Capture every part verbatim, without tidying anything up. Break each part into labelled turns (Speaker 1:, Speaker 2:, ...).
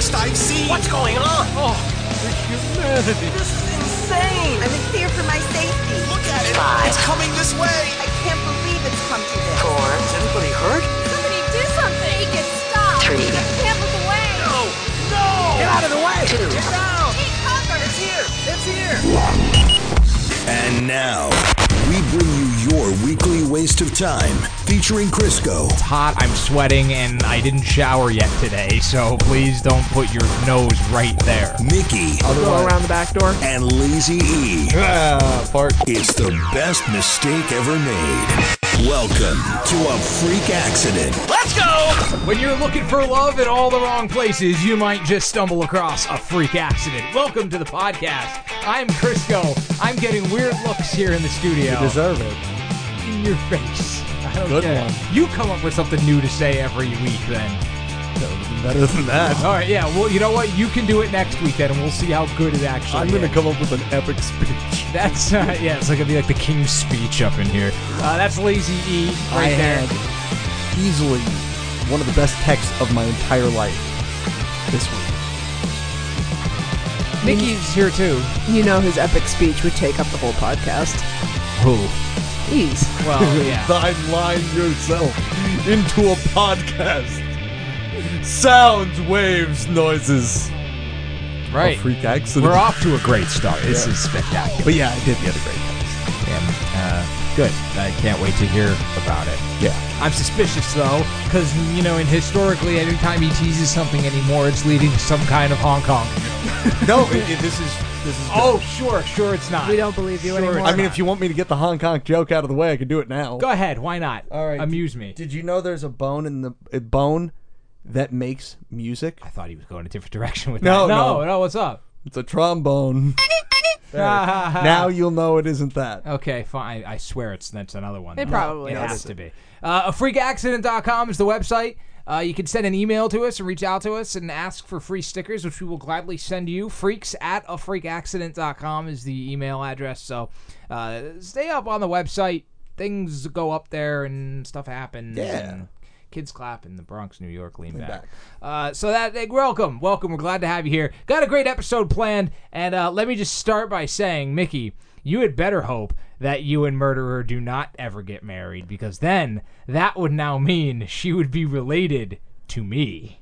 Speaker 1: worst I've seen.
Speaker 2: What's going on?
Speaker 3: Oh, the humanity.
Speaker 2: This is insane.
Speaker 4: I'm in fear for my safety.
Speaker 1: Look at it.
Speaker 2: Five.
Speaker 1: It's coming this way.
Speaker 4: I can't believe it's come to this.
Speaker 2: Four. Is anybody hurt?
Speaker 5: Somebody do something! Make it stop!
Speaker 2: Three.
Speaker 5: Can't look away!
Speaker 2: No! No! Get out of the way! Two.
Speaker 5: Get down! Take cover!
Speaker 2: It's here! It's here!
Speaker 6: And now, we bring you your weekly waste of time, featuring Crisco.
Speaker 3: It's hot, I'm sweating, and I didn't shower yet today, so please don't put your nose right there.
Speaker 6: Mickey.
Speaker 7: Go around the back door.
Speaker 6: And Lazy E.
Speaker 3: Ah, fart.
Speaker 6: It's the best mistake ever made. Welcome to a freak accident.
Speaker 2: Let's go!
Speaker 3: When you're looking for love in all the wrong places, you might just stumble across a freak accident. Welcome to the podcast. I'm Crisco. I'm getting weird looks here in the studio.
Speaker 8: You deserve it.
Speaker 3: In your face. I don't
Speaker 8: Good
Speaker 3: get
Speaker 8: one.
Speaker 3: it. You come up with something new to say every week then.
Speaker 8: That would have been better than that.
Speaker 3: All right, yeah. Well, you know what? You can do it next week then, and we'll see how good it actually
Speaker 8: I'm going to
Speaker 3: is.
Speaker 8: come up with an epic speech.
Speaker 3: That's, uh, yeah, it's like going to be like the King's Speech up in here. Uh, that's Lazy E right
Speaker 8: I
Speaker 3: there.
Speaker 8: had easily one of the best texts of my entire life this week.
Speaker 3: Mickey's here too.
Speaker 7: You know his epic speech would take up the whole podcast.
Speaker 3: Who?
Speaker 7: Ease.
Speaker 3: Well, yeah.
Speaker 8: Thine line yourself into a podcast. Sounds, waves, noises.
Speaker 3: Right.
Speaker 8: A freak accident.
Speaker 3: We're off to a great start. This
Speaker 8: Yeah.
Speaker 3: is spectacular.
Speaker 8: But yeah, I did get a great text.
Speaker 3: And, uh, good. I can't wait to hear about it.
Speaker 8: Yeah.
Speaker 3: I'm suspicious, though, because, you know, and historically, every time he teases something anymore, it's leading to some kind of Hong Kong.
Speaker 8: No, it, it, this is this is.
Speaker 3: Oh, sure, sure it's not.
Speaker 7: We don't believe you
Speaker 3: Sure
Speaker 7: anymore.
Speaker 3: it's
Speaker 8: I mean,
Speaker 3: not.
Speaker 8: if you want me to get the Hong Kong joke out of the way, I can do it now.
Speaker 3: Go ahead, why not?
Speaker 8: All right.
Speaker 3: Amuse me.
Speaker 8: Did you know there's a bone in the a bone that makes music?
Speaker 3: I thought he was going a different direction with
Speaker 8: No,
Speaker 3: that. No,
Speaker 8: no.
Speaker 3: no, what's up?
Speaker 8: It's a trombone. There. Now you'll know it isn't that.
Speaker 3: Okay, fine. I swear it's that's another one.
Speaker 7: It
Speaker 3: though.
Speaker 7: probably
Speaker 3: it
Speaker 7: is.
Speaker 3: has to be. Uh, a freak accident dot com is the website. Uh, you can send an email to us and reach out to us and ask for free stickers, which we will gladly send you. Freaks at a freak accident dot com is the email address. So uh, stay up on the website. Things go up there and stuff happens.
Speaker 8: Yeah.
Speaker 3: And kids clap in the Bronx, New York, lean back.
Speaker 8: back.
Speaker 3: Uh, so that eh, welcome, welcome. We're glad to have you here. Got a great episode planned, and uh, let me just start by saying, Mickey, you had better hope that you and Murderer do not ever get married, because then that would now mean she would be related to me.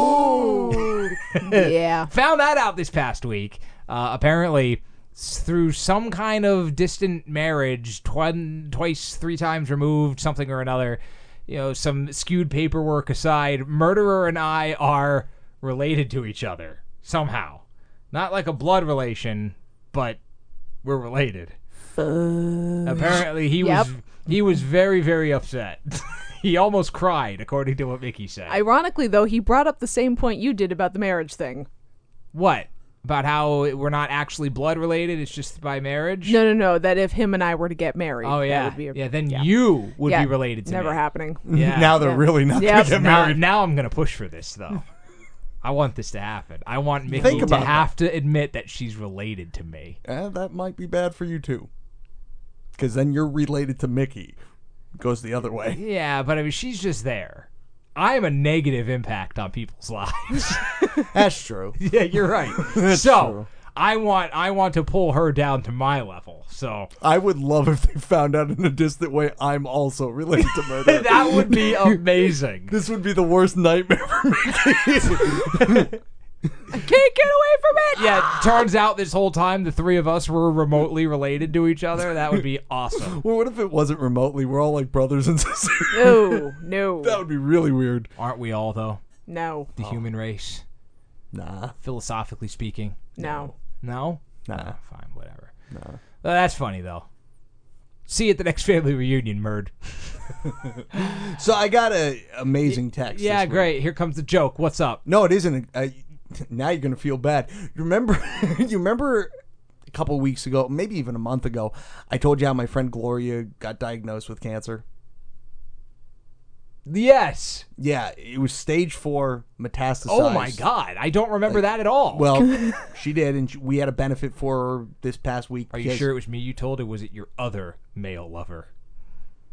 Speaker 7: Ooh. Yeah.
Speaker 3: Found that out this past week. Uh, apparently, s- through some kind of distant marriage, twi- twice, three times removed, something or another, you know, some skewed paperwork aside, Murderer and I are related to each other somehow. Not like a blood relation, but we're related. Apparently, he
Speaker 7: Yep.
Speaker 3: was he was very, very upset. He almost cried, according to what Mickey said.
Speaker 7: Ironically, though, he brought up the same point you did about the marriage thing.
Speaker 3: What? About how we're not actually blood related, it's just by marriage?
Speaker 7: No, no, no. That if him and I were to get married,
Speaker 3: Oh, yeah.
Speaker 7: that would be a,
Speaker 3: yeah, then
Speaker 7: yeah.
Speaker 3: you would
Speaker 7: Yeah,
Speaker 3: be related to
Speaker 7: never
Speaker 3: me.
Speaker 7: happening.
Speaker 3: Yeah.
Speaker 8: Now they're
Speaker 7: Yeah.
Speaker 8: really not
Speaker 7: Yep.
Speaker 8: going to get
Speaker 3: Now,
Speaker 8: married.
Speaker 3: now I'm going to push for this, though. I want this to happen. I want Mickey
Speaker 8: Think
Speaker 3: to
Speaker 8: about
Speaker 3: have to admit that she's related to me.
Speaker 8: Eh, that might be bad for you, too. Because then you're related to Mickey. Goes the other way.
Speaker 3: Yeah, but I mean, she's just there. I am a negative impact on people's lives.
Speaker 8: That's true.
Speaker 3: Yeah, you're right.
Speaker 8: That's
Speaker 3: so,
Speaker 8: true.
Speaker 3: I want I want to pull her down to my level. So
Speaker 8: I would love if they found out in a distant way I'm also related to murder.
Speaker 3: that would be amazing.
Speaker 8: This would be the worst nightmare for Mickey.
Speaker 7: I can't get away from it.
Speaker 3: Yeah, turns out this whole time the three of us were remotely related to each other. That would be awesome.
Speaker 8: Well, what if it wasn't remotely? We're all like brothers and sisters.
Speaker 7: No, no,
Speaker 8: That would be really weird.
Speaker 3: Aren't we all, though?
Speaker 7: no,
Speaker 3: The human race,
Speaker 8: Nah.
Speaker 3: philosophically speaking.
Speaker 7: no.
Speaker 3: No?
Speaker 8: Nah.
Speaker 3: Fine, whatever. Well, that's funny, though. See you at the next family reunion, Murd.
Speaker 8: So I got a amazing text.
Speaker 3: Yeah,
Speaker 8: this week.
Speaker 3: great. Here comes the joke. What's up?
Speaker 8: No, it isn't. A, uh, now you're gonna feel bad. You remember? You remember a couple of weeks ago, maybe even a month ago, I told you how my friend Gloria got diagnosed with cancer.
Speaker 3: Yes.
Speaker 8: Yeah, it was stage four metastasized.
Speaker 3: Oh, my God. I don't remember that at all.
Speaker 8: Well, she did, and she, we had a benefit for her this past week.
Speaker 3: Are you
Speaker 8: because-
Speaker 3: sure it was me you told, or was it your other male lover?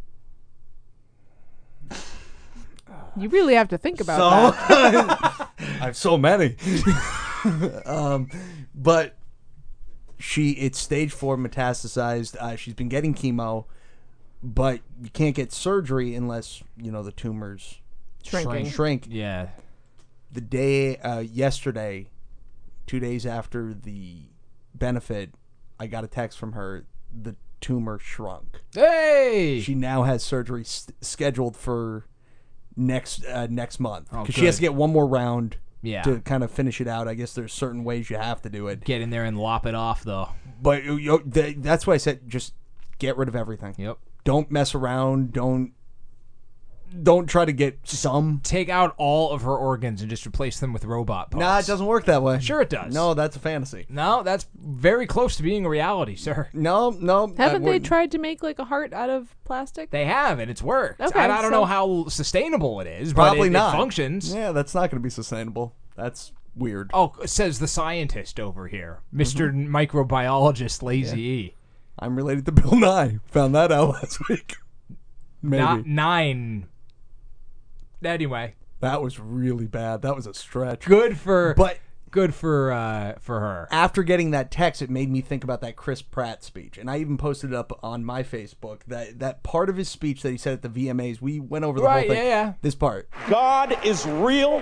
Speaker 7: You really have to think about
Speaker 8: So,
Speaker 7: that.
Speaker 8: I have so many. um, but she, it's stage four metastasized. Uh, she's been getting chemo, but you can't get surgery unless, you know, the tumors
Speaker 7: Shrinking.
Speaker 8: shrink.
Speaker 3: Yeah.
Speaker 8: The day, uh, yesterday, two days after the benefit, I got a text from her. The tumor shrunk.
Speaker 3: Hey!
Speaker 8: She now has surgery s- scheduled for next uh, next month
Speaker 3: Oh,
Speaker 8: because she has
Speaker 3: good.
Speaker 8: to get one more round
Speaker 3: Yeah.
Speaker 8: to kind of finish it out. I guess there's certain ways you have to do it,
Speaker 3: Get in there and lop it off, though.
Speaker 8: but you know, th- that's why I said just get rid of everything.
Speaker 3: Yep.
Speaker 8: Don't mess around. Don't don't try to get some.
Speaker 3: Take out all of her organs and just replace them with robot parts.
Speaker 8: Nah, it doesn't work that way.
Speaker 3: Sure it does.
Speaker 8: No, that's a fantasy.
Speaker 3: No, that's very close to being a reality, sir.
Speaker 8: No, no. that
Speaker 7: Haven't they
Speaker 8: wouldn't-
Speaker 7: tried to make like a heart out of plastic?
Speaker 3: They have, and it's worked.
Speaker 7: Okay,
Speaker 3: I, I don't
Speaker 7: so-
Speaker 3: know how sustainable it is,
Speaker 8: Probably
Speaker 3: but it,
Speaker 8: not.
Speaker 3: it functions.
Speaker 8: Yeah, that's not going to be sustainable. That's weird.
Speaker 3: Oh, says the scientist over here, Mister
Speaker 8: Mm-hmm.
Speaker 3: Microbiologist Lazy E.
Speaker 8: I'm related to Bill Nye. Found that out last week. Maybe.
Speaker 3: Not nine. Anyway,
Speaker 8: That was really bad. That was a stretch.
Speaker 3: good for
Speaker 8: But
Speaker 3: good for uh, for her.
Speaker 8: after getting that text, it made me think about that Chris Pratt speech, and I even posted it up on my Facebook. That that part of his speech that he said at the V M As, we went over the
Speaker 3: Right,
Speaker 8: whole thing.
Speaker 3: yeah, yeah.
Speaker 8: This part.
Speaker 1: God is real.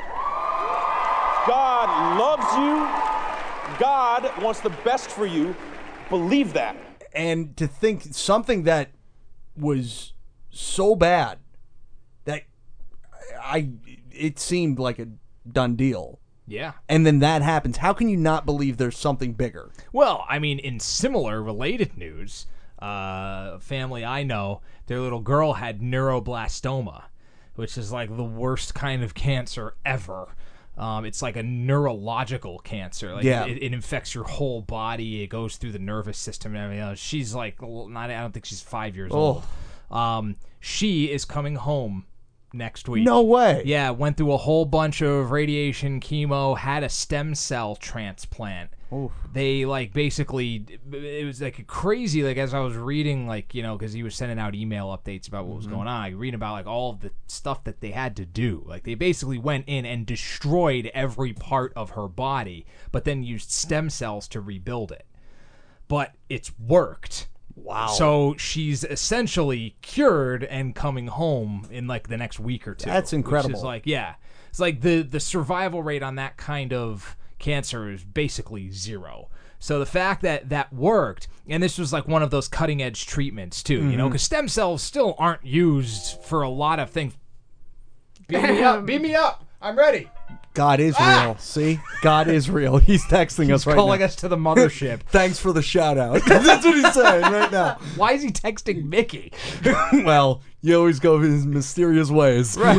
Speaker 1: God loves you. God wants the best for you. Believe that.
Speaker 8: And to think something that was so bad that I it seemed like a done deal.
Speaker 3: Yeah.
Speaker 8: And then that happens. How can you not believe there's something bigger?
Speaker 3: Well, I mean, in similar related news, uh, a family I know, their little girl had neuroblastoma, which is like the worst kind of cancer ever. Um, it's like a neurological cancer. Like
Speaker 8: Yeah.
Speaker 3: it, it infects your whole body. It goes through the nervous system and everything else. She's like, not. I don't think she's five years old. Um, she is coming home next week.
Speaker 8: No way.
Speaker 3: Yeah, went through a whole bunch of radiation, chemo, had a stem cell transplant. They like basically, it was like crazy. Like as I was reading, like you know, because he was sending out email updates about what was going on. I read about like all of the stuff that they had to do. Like they basically went in and destroyed every part of her body, but then used stem cells to rebuild it. But it's worked.
Speaker 8: Wow.
Speaker 3: So she's essentially cured and coming home in like the next week or two.
Speaker 8: That's incredible.
Speaker 3: Which is like, yeah, it's like the the survival rate on that kind of cancer is basically zero. So the fact that that worked, and this was like one of those cutting edge treatments too, you know, because stem cells still aren't used for a lot of things. Beam me up, beam me up. I'm ready.
Speaker 8: God is
Speaker 3: Ah!
Speaker 8: real. See? God is real. He's texting us
Speaker 3: He's
Speaker 8: right
Speaker 3: calling
Speaker 8: now.
Speaker 3: us to the mothership.
Speaker 8: Thanks for the shout out. That's what he's saying right now.
Speaker 3: Why is he texting Mickey?
Speaker 8: Well, you always go his mysterious ways.
Speaker 3: Right.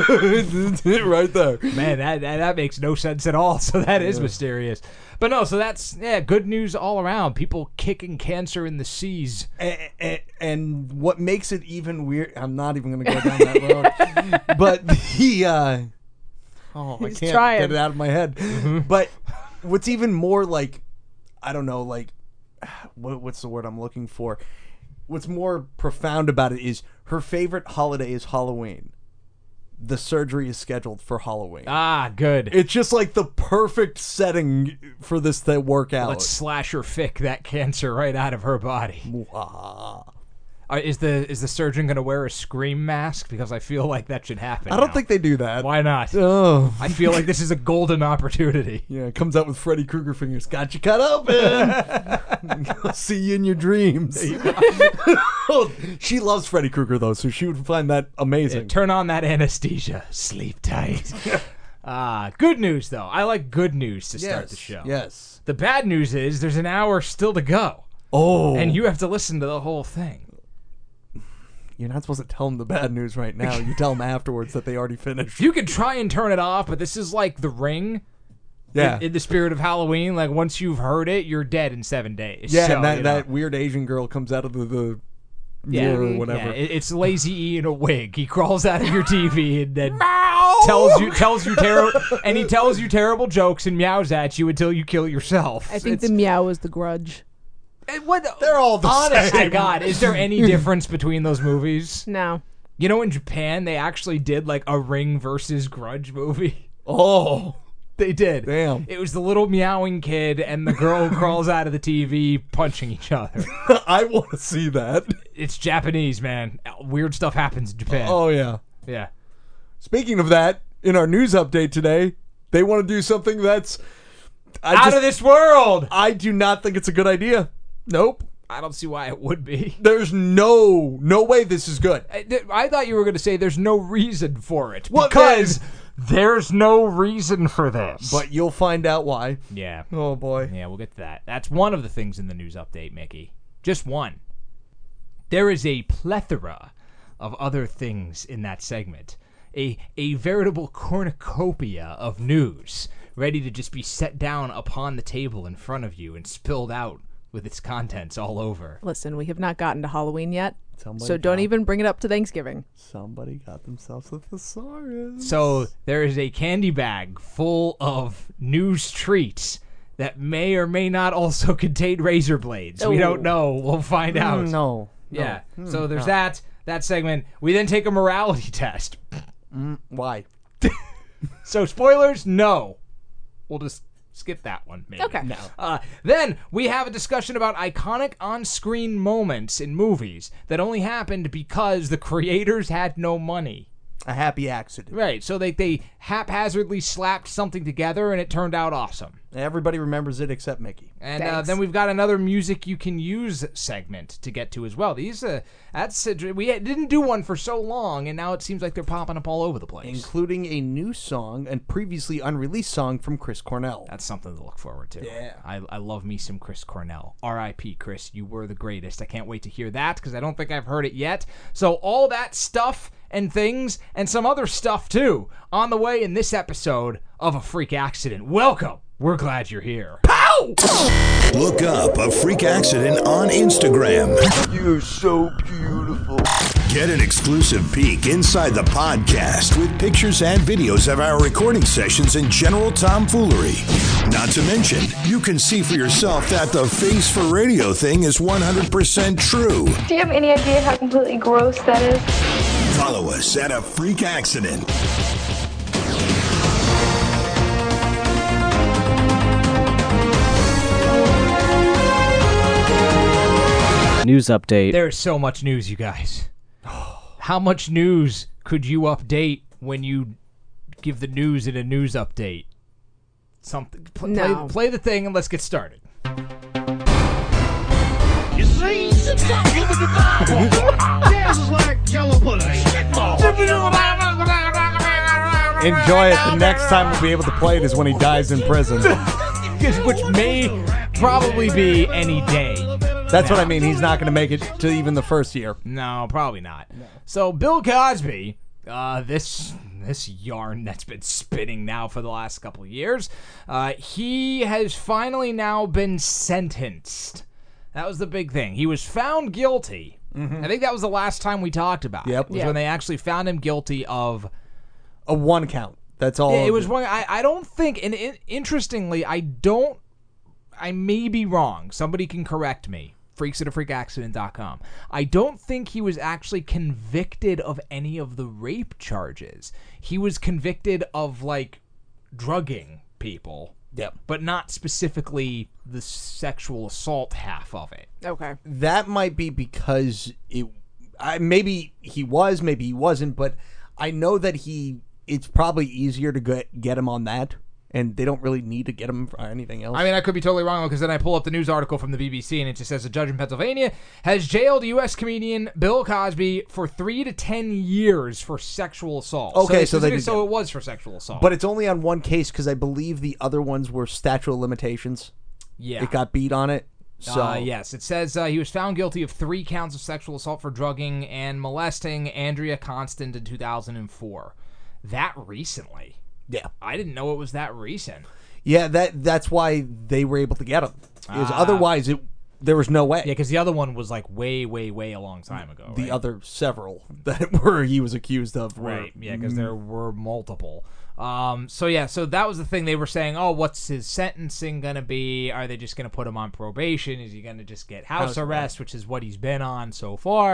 Speaker 8: right there.
Speaker 3: Man, that, that that makes no sense at all. So that is mysterious. But no, so that's yeah, good news all around. People kicking cancer in the seas.
Speaker 8: And, and, and what makes it even weird, I'm not even going to go down that road, but the, uh, oh, I
Speaker 7: He's
Speaker 8: can't
Speaker 7: trying.
Speaker 8: get it out of my head. But what's even more like, I don't know, like, what, what's the word I'm looking for? What's more profound about it is her favorite holiday is Halloween. The surgery is scheduled for Halloween.
Speaker 3: Ah, good.
Speaker 8: It's just like the perfect setting for this to work out.
Speaker 3: Let's slash or fick that cancer right out of her body.
Speaker 8: Ah.
Speaker 3: Uh, is the is the surgeon going to wear a scream mask? Because I feel like that should happen.
Speaker 8: I don't
Speaker 3: now.
Speaker 8: think they do that.
Speaker 3: Why not?
Speaker 8: Oh.
Speaker 3: I feel like this is a golden opportunity.
Speaker 8: Yeah, it comes out with Freddy Krueger fingers. Got you cut open. I'll see you in your dreams. Oh, she loves Freddy Krueger though, so she would find that amazing.
Speaker 3: Turn on that anesthesia. Sleep tight. Ah, good news though. I like good news to start
Speaker 8: yes,
Speaker 3: the show.
Speaker 8: Yes.
Speaker 3: The bad news is there's an hour still to go,
Speaker 8: Oh,
Speaker 3: and you have to listen to the whole thing.
Speaker 8: you're not supposed to tell them the bad news right now. You tell them afterwards that they already finished.
Speaker 3: You can try and turn it off, but this is like The Ring.
Speaker 8: Yeah.
Speaker 3: In, in the spirit of Halloween, like once you've heard it, you're dead in seven days.
Speaker 8: yeah,
Speaker 3: So,
Speaker 8: and that,
Speaker 3: you know.
Speaker 8: that weird Asian girl comes out of the, the
Speaker 3: Yeah,
Speaker 8: mirror or whatever.
Speaker 3: yeah, it- it's Lazy E in a wig. He crawls out of your T V and then tells you tells you terrible and he tells you terrible jokes and meows at you until you kill yourself.
Speaker 7: I think
Speaker 3: It's-
Speaker 7: the meow was the Grudge.
Speaker 3: Eh, what,
Speaker 8: They're all the
Speaker 3: honest
Speaker 8: same.
Speaker 3: to God, is there any difference between those movies?
Speaker 7: No.
Speaker 3: You know, in Japan, they actually did like a Ring versus Grudge movie.
Speaker 8: Oh,
Speaker 3: They did.
Speaker 8: Damn.
Speaker 3: It was the little meowing kid and the girl who crawls out of the T V punching each other.
Speaker 8: I want to see that.
Speaker 3: It's Japanese, man. Weird stuff happens in Japan.
Speaker 8: Oh, yeah.
Speaker 3: Yeah.
Speaker 8: Speaking of that, in our news update today, they want to do something that's I
Speaker 3: Out
Speaker 8: just-
Speaker 3: of this world!
Speaker 8: I do not think it's a good idea. Nope.
Speaker 3: I don't see why it would be.
Speaker 8: There's no no way this is good.
Speaker 3: I, th- I thought you were going to say there's no reason for it.
Speaker 8: Well,
Speaker 3: because there's no reason for this.
Speaker 8: But you'll find out why.
Speaker 3: yeah.
Speaker 8: Oh boy.
Speaker 3: Yeah, we'll get to that. That's one of the things in the news update, Mickey. Just one. There is a plethora of other things in that segment. A a veritable cornucopia of news ready to just be set down upon the table in front of you and spilled out with its contents all over.
Speaker 7: Listen, we have not gotten to Halloween yet,
Speaker 8: Somebody
Speaker 7: so don't
Speaker 8: got-
Speaker 7: even bring it up to Thanksgiving.
Speaker 8: Somebody got themselves a thesaurus.
Speaker 3: So there is a candy bag full of news treats that may or may not also contain razor blades. We
Speaker 7: Oh.
Speaker 3: don't know. We'll find out.
Speaker 8: Mm, no.
Speaker 3: Yeah.
Speaker 8: No.
Speaker 3: So
Speaker 8: Mm,
Speaker 3: there's
Speaker 8: no.
Speaker 3: that that segment. We then take a morality test.
Speaker 8: Why?
Speaker 3: So spoilers, no. We'll just skip that one. Maybe.
Speaker 7: Okay.
Speaker 8: No.
Speaker 3: Uh, then we have a discussion about iconic on-screen moments in movies that only happened because the creators had no money.
Speaker 8: A happy accident.
Speaker 3: Right. So they they haphazardly slapped something together and it turned out awesome.
Speaker 8: Everybody remembers it except Mickey.
Speaker 3: And uh,
Speaker 7: Thanks.
Speaker 3: then we've got another music you can use segment to get to as well. These uh, that's uh, we didn't do one for so long, and now it seems like they're popping up all over the place.
Speaker 8: Including a new song and previously unreleased song from Chris Cornell.
Speaker 3: That's something to look forward to.
Speaker 8: Yeah.
Speaker 3: I, I love me some Chris Cornell. R I P Chris, you were the greatest. I can't wait to hear that because I don't think I've heard it yet. So all that stuff and things and some other stuff too on the way in this episode of A Freak Accident. Welcome. We're glad you're here. Pow!
Speaker 6: Look up A Freak Accident on Instagram.
Speaker 2: You're so beautiful.
Speaker 6: Get an exclusive peek inside the podcast with pictures and videos of our recording sessions and general tomfoolery. Not to mention, you can see for yourself that the face for radio thing is one hundred percent true.
Speaker 5: Do you have any idea how completely gross that is?
Speaker 6: Follow us at A Freak Accident.
Speaker 9: News update.
Speaker 3: There's so much news, you guys. How much news could you update when you give the news in a news update? Something. Pl-
Speaker 7: No.
Speaker 3: play, play the thing and let's get started.
Speaker 2: You see? Jazz is like yellow pudding.
Speaker 8: Enjoy it. The next time we'll be able to play it is when he dies in prison.
Speaker 3: Which may probably be any day.
Speaker 8: That's what I mean. He's not going to make it to even the first year.
Speaker 3: No, probably not. So Bill Cosby, uh, this this yarn that's been spinning now for the last couple of years, uh, he has finally now been sentenced. That was the big thing. He was found guilty. I think that was the last time we talked about
Speaker 8: Yep.
Speaker 3: it. Was
Speaker 7: Yeah.
Speaker 3: when they actually found him guilty of.
Speaker 8: A one count. That's all.
Speaker 3: Yeah, it was one. I, I don't think, and it, interestingly, I don't. I may be wrong. Somebody can correct me. freaks at a freak accident dot com. I don't think he was actually convicted of any of the rape charges. He was convicted of, like, drugging people.
Speaker 8: Yep.
Speaker 3: But not specifically the sexual assault half of it.
Speaker 7: Okay.
Speaker 8: That might be because it. I, maybe he was, maybe he wasn't, but I know that he. It's probably easier to get get him on that, and they don't really need to get him for anything else.
Speaker 3: I mean, I could be totally wrong because then I pull up the news article from the B B C and it just says a judge in Pennsylvania has jailed U S comedian Bill Cosby for three to ten years for sexual assault.
Speaker 8: Okay,
Speaker 3: so,
Speaker 8: so they
Speaker 3: they
Speaker 8: did
Speaker 3: so
Speaker 8: get-
Speaker 3: it was for sexual assault.
Speaker 8: but it's only on one case because I believe the other ones were statute of limitations.
Speaker 3: yeah,
Speaker 8: It got beat on it. So
Speaker 3: Uh, yes, it says uh, he was found guilty of three counts of sexual assault for drugging and molesting Andrea Constant in two thousand four. That recently.
Speaker 8: yeah,
Speaker 3: I didn't know it was that recent.
Speaker 8: yeah. That that's why they were able to get him. Because
Speaker 3: Ah.
Speaker 8: otherwise, it there was no way.
Speaker 3: Yeah, because the other one was like way, way, way a long time ago.
Speaker 8: the
Speaker 3: right?
Speaker 8: other several that were he was accused of were
Speaker 3: Right, yeah, because there were multiple. Um, so yeah, so that was the thing. They were saying, oh, what's his sentencing going to be? Are they just going to put him on probation? Is he going to just get house
Speaker 8: House
Speaker 3: arrest,
Speaker 8: arrest.
Speaker 3: which is what he's been on so far?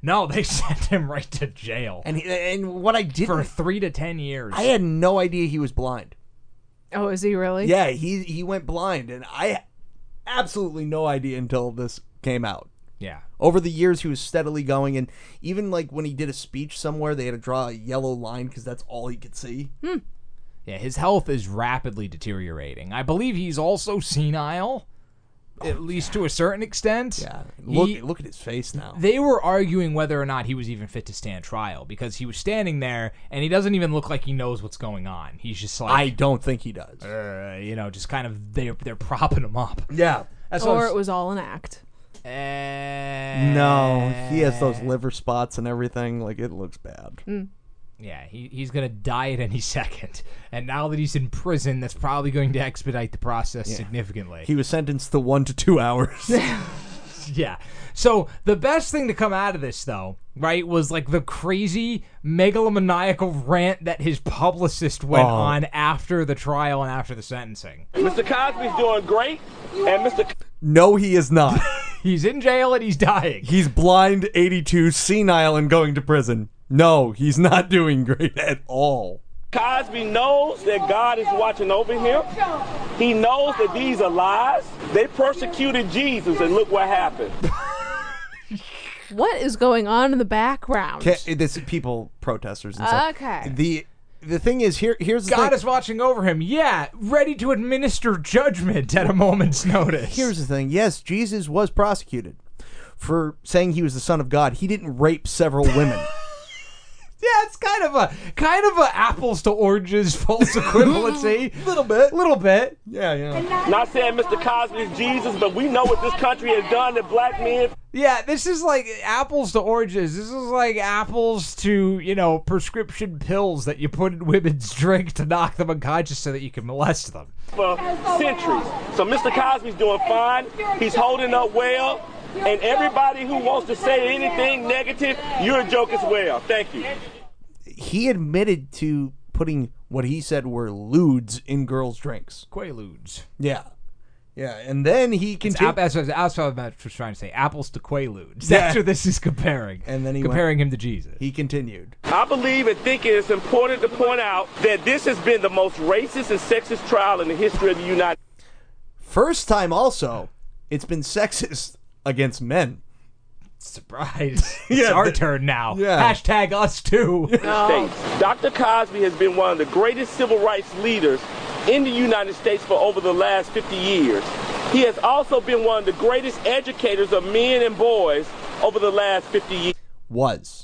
Speaker 3: No, they sent him right to jail.
Speaker 8: And he, and what I did
Speaker 3: for three to ten years.
Speaker 8: I had no idea he was blind.
Speaker 7: Oh, is he really?
Speaker 8: Yeah, he he went blind, and I absolutely no idea until this came out.
Speaker 3: Yeah.
Speaker 8: Over the years, he was steadily going, and even like when he did a speech somewhere, they had to draw a yellow line because that's all he could see.
Speaker 7: Hmm.
Speaker 3: Yeah, his health is rapidly deteriorating. I believe he's also senile, oh, at least yeah. to a certain extent.
Speaker 8: Yeah, look
Speaker 3: he,
Speaker 8: look at his face now.
Speaker 3: They were arguing whether or not he was even fit to stand trial because he was standing there and he doesn't even look like he knows what's going on. He's just like
Speaker 8: I don't think he does.
Speaker 3: Uh, you know, just kind of they're they're propping him up.
Speaker 8: Yeah,
Speaker 3: That's
Speaker 7: or it was all an act.
Speaker 3: Uh,
Speaker 8: no, he has those liver spots and everything. Like it looks bad.
Speaker 7: Mm.
Speaker 3: Yeah, he, he's going to die at any second. And now that he's in prison, that's probably going to expedite the process yeah. significantly.
Speaker 8: He was sentenced to one to two hours.
Speaker 3: Yeah. So the best thing to come out of this, though, right, was like the crazy megalomaniacal rant that his publicist went
Speaker 8: oh.
Speaker 3: on after the trial and after the sentencing.
Speaker 1: Mister Cosby's doing great, and Mister C-
Speaker 8: No, he is not.
Speaker 3: He's in jail and he's dying.
Speaker 8: He's blind, eighty-two, senile, and going to prison. No, he's not doing great at all.
Speaker 1: Cosby knows that God is watching over him. He knows that these are lies. They persecuted Jesus, and look what happened.
Speaker 7: What is going on in the background?
Speaker 8: Can, this people, protesters and stuff.
Speaker 7: Okay.
Speaker 8: The the thing is, here here's the
Speaker 3: God
Speaker 8: thing.
Speaker 3: is watching over him. Yeah, ready to administer judgment at a moment's notice.
Speaker 8: Here's the thing. Yes, Jesus was prosecuted for saying he was the Son of God. He didn't rape several women.
Speaker 3: Yeah, it's kind of a kind of a apples to oranges false equivalency.
Speaker 8: Little bit.
Speaker 3: Little bit.
Speaker 8: Yeah, yeah.
Speaker 1: Not saying Mister Cosby is Jesus, but we know what this country has done to black men.
Speaker 3: Yeah, this is like apples to oranges. This is like apples to, you know, prescription pills that you put in women's drink to knock them unconscious so that you can molest them.
Speaker 1: For centuries. So Mister Cosby's doing fine. He's holding up well. And everybody who wants to say anything negative, you're a joke as well. Thank you.
Speaker 8: He admitted to putting what he said were lewds in girls' drinks.
Speaker 3: Quaaludes.
Speaker 8: Yeah. Yeah, and then he continued.
Speaker 3: That's what I was trying to say. Apples to Quaaludes.
Speaker 8: Yeah.
Speaker 3: That's what this is comparing.
Speaker 8: And then he
Speaker 3: comparing
Speaker 8: went,
Speaker 3: him to Jesus.
Speaker 8: He continued.
Speaker 1: I believe and think it is important to point out that this has been the most racist and sexist trial in the history of the United States.
Speaker 8: First time also, it's been sexist against men.
Speaker 3: Surprise. It's
Speaker 8: Yeah,
Speaker 3: our
Speaker 8: the-
Speaker 3: turn now.
Speaker 8: yeah.
Speaker 3: Hashtag us too.
Speaker 1: States. Doctor Cosby has been one of the greatest civil rights leaders in the United States for over the last fifty years. He has also been one of the greatest educators of men and boys over the last fifty years.
Speaker 8: Was.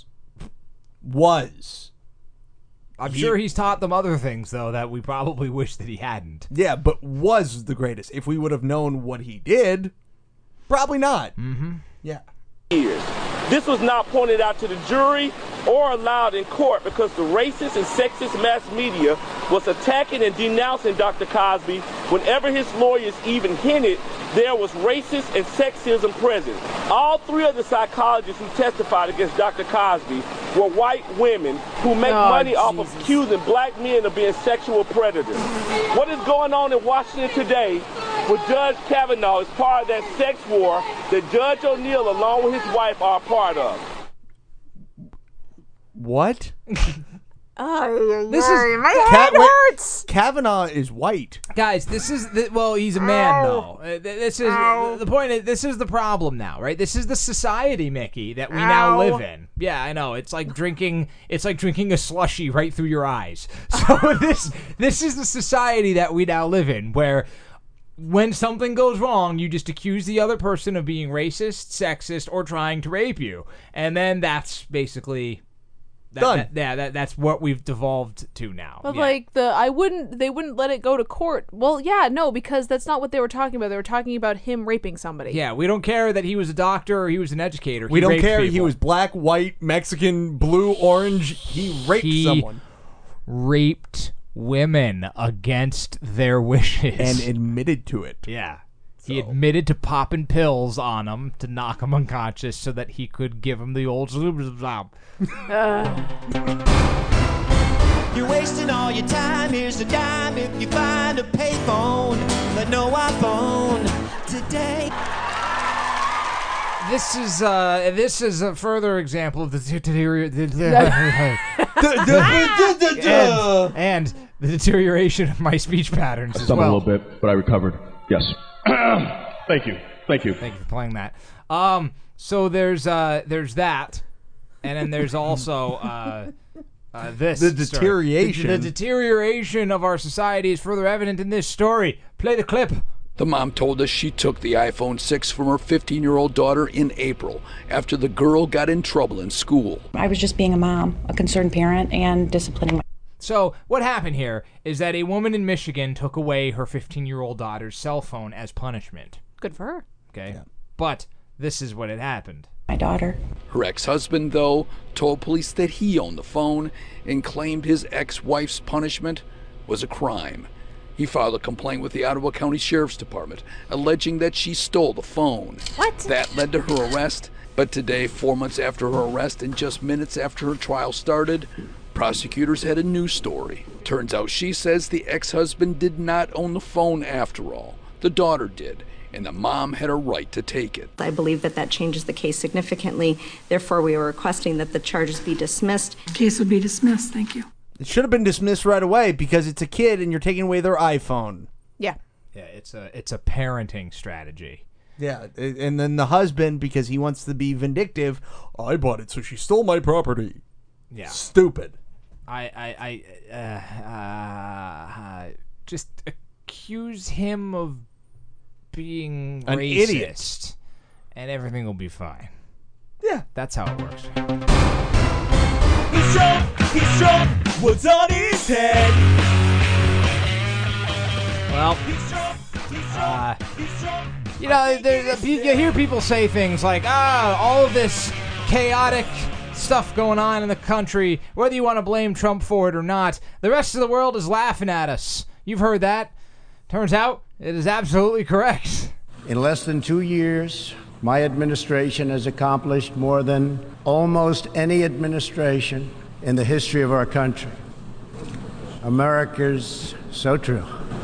Speaker 8: Was.
Speaker 3: I'm
Speaker 8: He-
Speaker 3: sure he's taught them other things, though, that we probably wish that he hadn't.
Speaker 8: Yeah, but was the greatest. If we would have known what he did, probably not.
Speaker 3: Mm-hmm.
Speaker 8: Yeah.
Speaker 1: Years. This was not pointed out to the jury or allowed in court because the racist and sexist mass media was attacking and denouncing Doctor Cosby whenever his lawyers even hinted there was racist and sexism present. All three of the psychologists who testified against Doctor Cosby were white women who make
Speaker 7: Oh,
Speaker 1: money off
Speaker 7: Jesus.
Speaker 1: of accusing black men of being sexual predators. What is going on in Washington today with Judge Kavanaugh is part of that sex war that Judge O'Neill along with his wife are a part of.
Speaker 8: What?
Speaker 4: Oh,
Speaker 3: This is-
Speaker 4: my
Speaker 8: Cat-
Speaker 4: head
Speaker 8: wait,
Speaker 4: hurts.
Speaker 8: Kavanaugh is white.
Speaker 3: Guys, this is the, well, he's a man
Speaker 4: Ow.
Speaker 3: though. Uh, th- This is
Speaker 4: Ow.
Speaker 3: the point. Is, this is the problem now, right? This is the society, Mickey, that we now
Speaker 4: Ow.
Speaker 3: live in. Yeah, I know. It's like drinking. It's like drinking a slushy right through your eyes. So this this is the society that we now live in, where when something goes wrong, you just accuse the other person of being racist, sexist, or trying to rape you, and then that's basically. That,
Speaker 8: Done.
Speaker 3: That, yeah, that, that's what we've devolved to now.
Speaker 7: But
Speaker 3: Yeah.
Speaker 7: like the I wouldn't they wouldn't let it go to court. Well, yeah, no, because that's not what they were talking about. They were talking about him raping somebody.
Speaker 3: Yeah, we don't care that he was a doctor or he was an educator.
Speaker 8: We
Speaker 3: He
Speaker 8: don't
Speaker 3: raped
Speaker 8: care. He
Speaker 3: people.
Speaker 8: was black, white, Mexican, blue, orange. He raped
Speaker 3: He
Speaker 8: someone.
Speaker 3: raped women against their wishes.
Speaker 8: And admitted to it.
Speaker 3: yeah. He admitted to popping pills on them to knock them unconscious so that he could give them the old zoom zoom.
Speaker 10: You're wasting all your time. Here's a dime if you find a payphone, but no iPhone today.
Speaker 3: this is uh, this is a further example of the deterioration and, and the deterioration of my speech patterns as
Speaker 11: Stumbled
Speaker 3: well.
Speaker 11: a little bit, but I recovered. Yes. Thank you. Thank you.
Speaker 3: Thank you for playing that. Um, so there's uh, there's that, and then there's also uh, uh, this.
Speaker 8: The
Speaker 3: story.
Speaker 8: deterioration.
Speaker 3: The, the deterioration of our society is further evident in this story. Play the clip.
Speaker 12: The mom told us she took the iPhone six from her fifteen-year-old daughter in April after the girl got in trouble in school.
Speaker 13: I was just being a mom, a concerned parent, and disciplining my...
Speaker 3: So what happened here is that a woman in Michigan took away her fifteen-year-old daughter's cell phone as punishment.
Speaker 7: Good for her.
Speaker 3: Okay. Yeah. But this is what had happened.
Speaker 13: My daughter.
Speaker 12: Her ex-husband, though, told police that he owned the phone and claimed his ex-wife's punishment was a crime. He filed a complaint with the Ottawa County Sheriff's Department, alleging that she stole the phone.
Speaker 7: What?
Speaker 12: That led to her arrest, but today, four months after her arrest and just minutes after her trial started, prosecutors had a new story. Turns out she says the ex-husband did not own the phone after all. The daughter did, and the mom had a right to take it.
Speaker 14: I believe that that changes the case significantly. Therefore, we are requesting that the charges be dismissed.
Speaker 15: Case would be dismissed. Thank you.
Speaker 8: It should have been dismissed right away because it's a kid and you're taking away their iPhone.
Speaker 7: Yeah.
Speaker 3: Yeah, it's a it's a parenting strategy.
Speaker 8: Yeah, and then the husband, because he wants to be vindictive, I bought it, so she stole my property.
Speaker 3: Yeah.
Speaker 8: Stupid.
Speaker 3: I I I uh, uh, just accuse him of being
Speaker 8: An
Speaker 3: racist,
Speaker 8: idiot.
Speaker 3: and everything will be fine.
Speaker 8: Yeah,
Speaker 3: that's how it works.
Speaker 10: He's drunk, he's drunk, what's on his head?
Speaker 3: Well, uh, you know, there, you hear people say things like, ah, all of this chaotic stuff going on in the country, whether you want to blame Trump for it or not, the rest of the world is laughing at us. You've heard that. Turns out, it is absolutely correct.
Speaker 16: In less than two years, my administration has accomplished more than almost any administration in the history of our country. America's so true.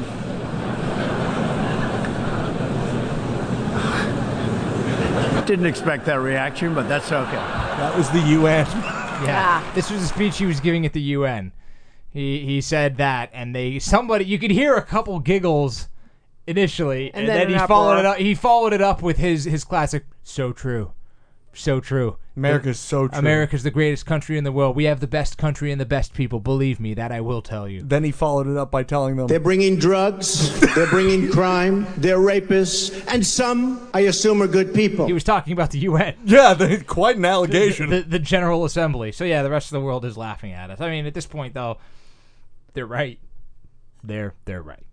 Speaker 16: Didn't expect that reaction, but that's okay.
Speaker 8: That was the U N.
Speaker 3: Yeah. This was a speech he was giving at the U N. He he said that, and they somebody you could hear a couple giggles initially, and,
Speaker 7: And
Speaker 3: then,
Speaker 7: then
Speaker 3: he
Speaker 7: an
Speaker 3: followed
Speaker 7: uproar.
Speaker 3: it up. He followed it up with his his classic "So true, so true."
Speaker 8: America's so true.
Speaker 3: America's the greatest country in the world. We have the best country and the best people. Believe me, that I will tell you.
Speaker 8: Then he followed it up by telling them
Speaker 16: They're bringing drugs, they're bringing crime, they're rapists, and some, I assume, are good people.
Speaker 3: He was talking about the U N.
Speaker 8: Yeah, they, quite an allegation.
Speaker 3: The, the, the General Assembly. So yeah, the rest of the world is laughing at us. I mean, at this point, though, they're right. They're they're right.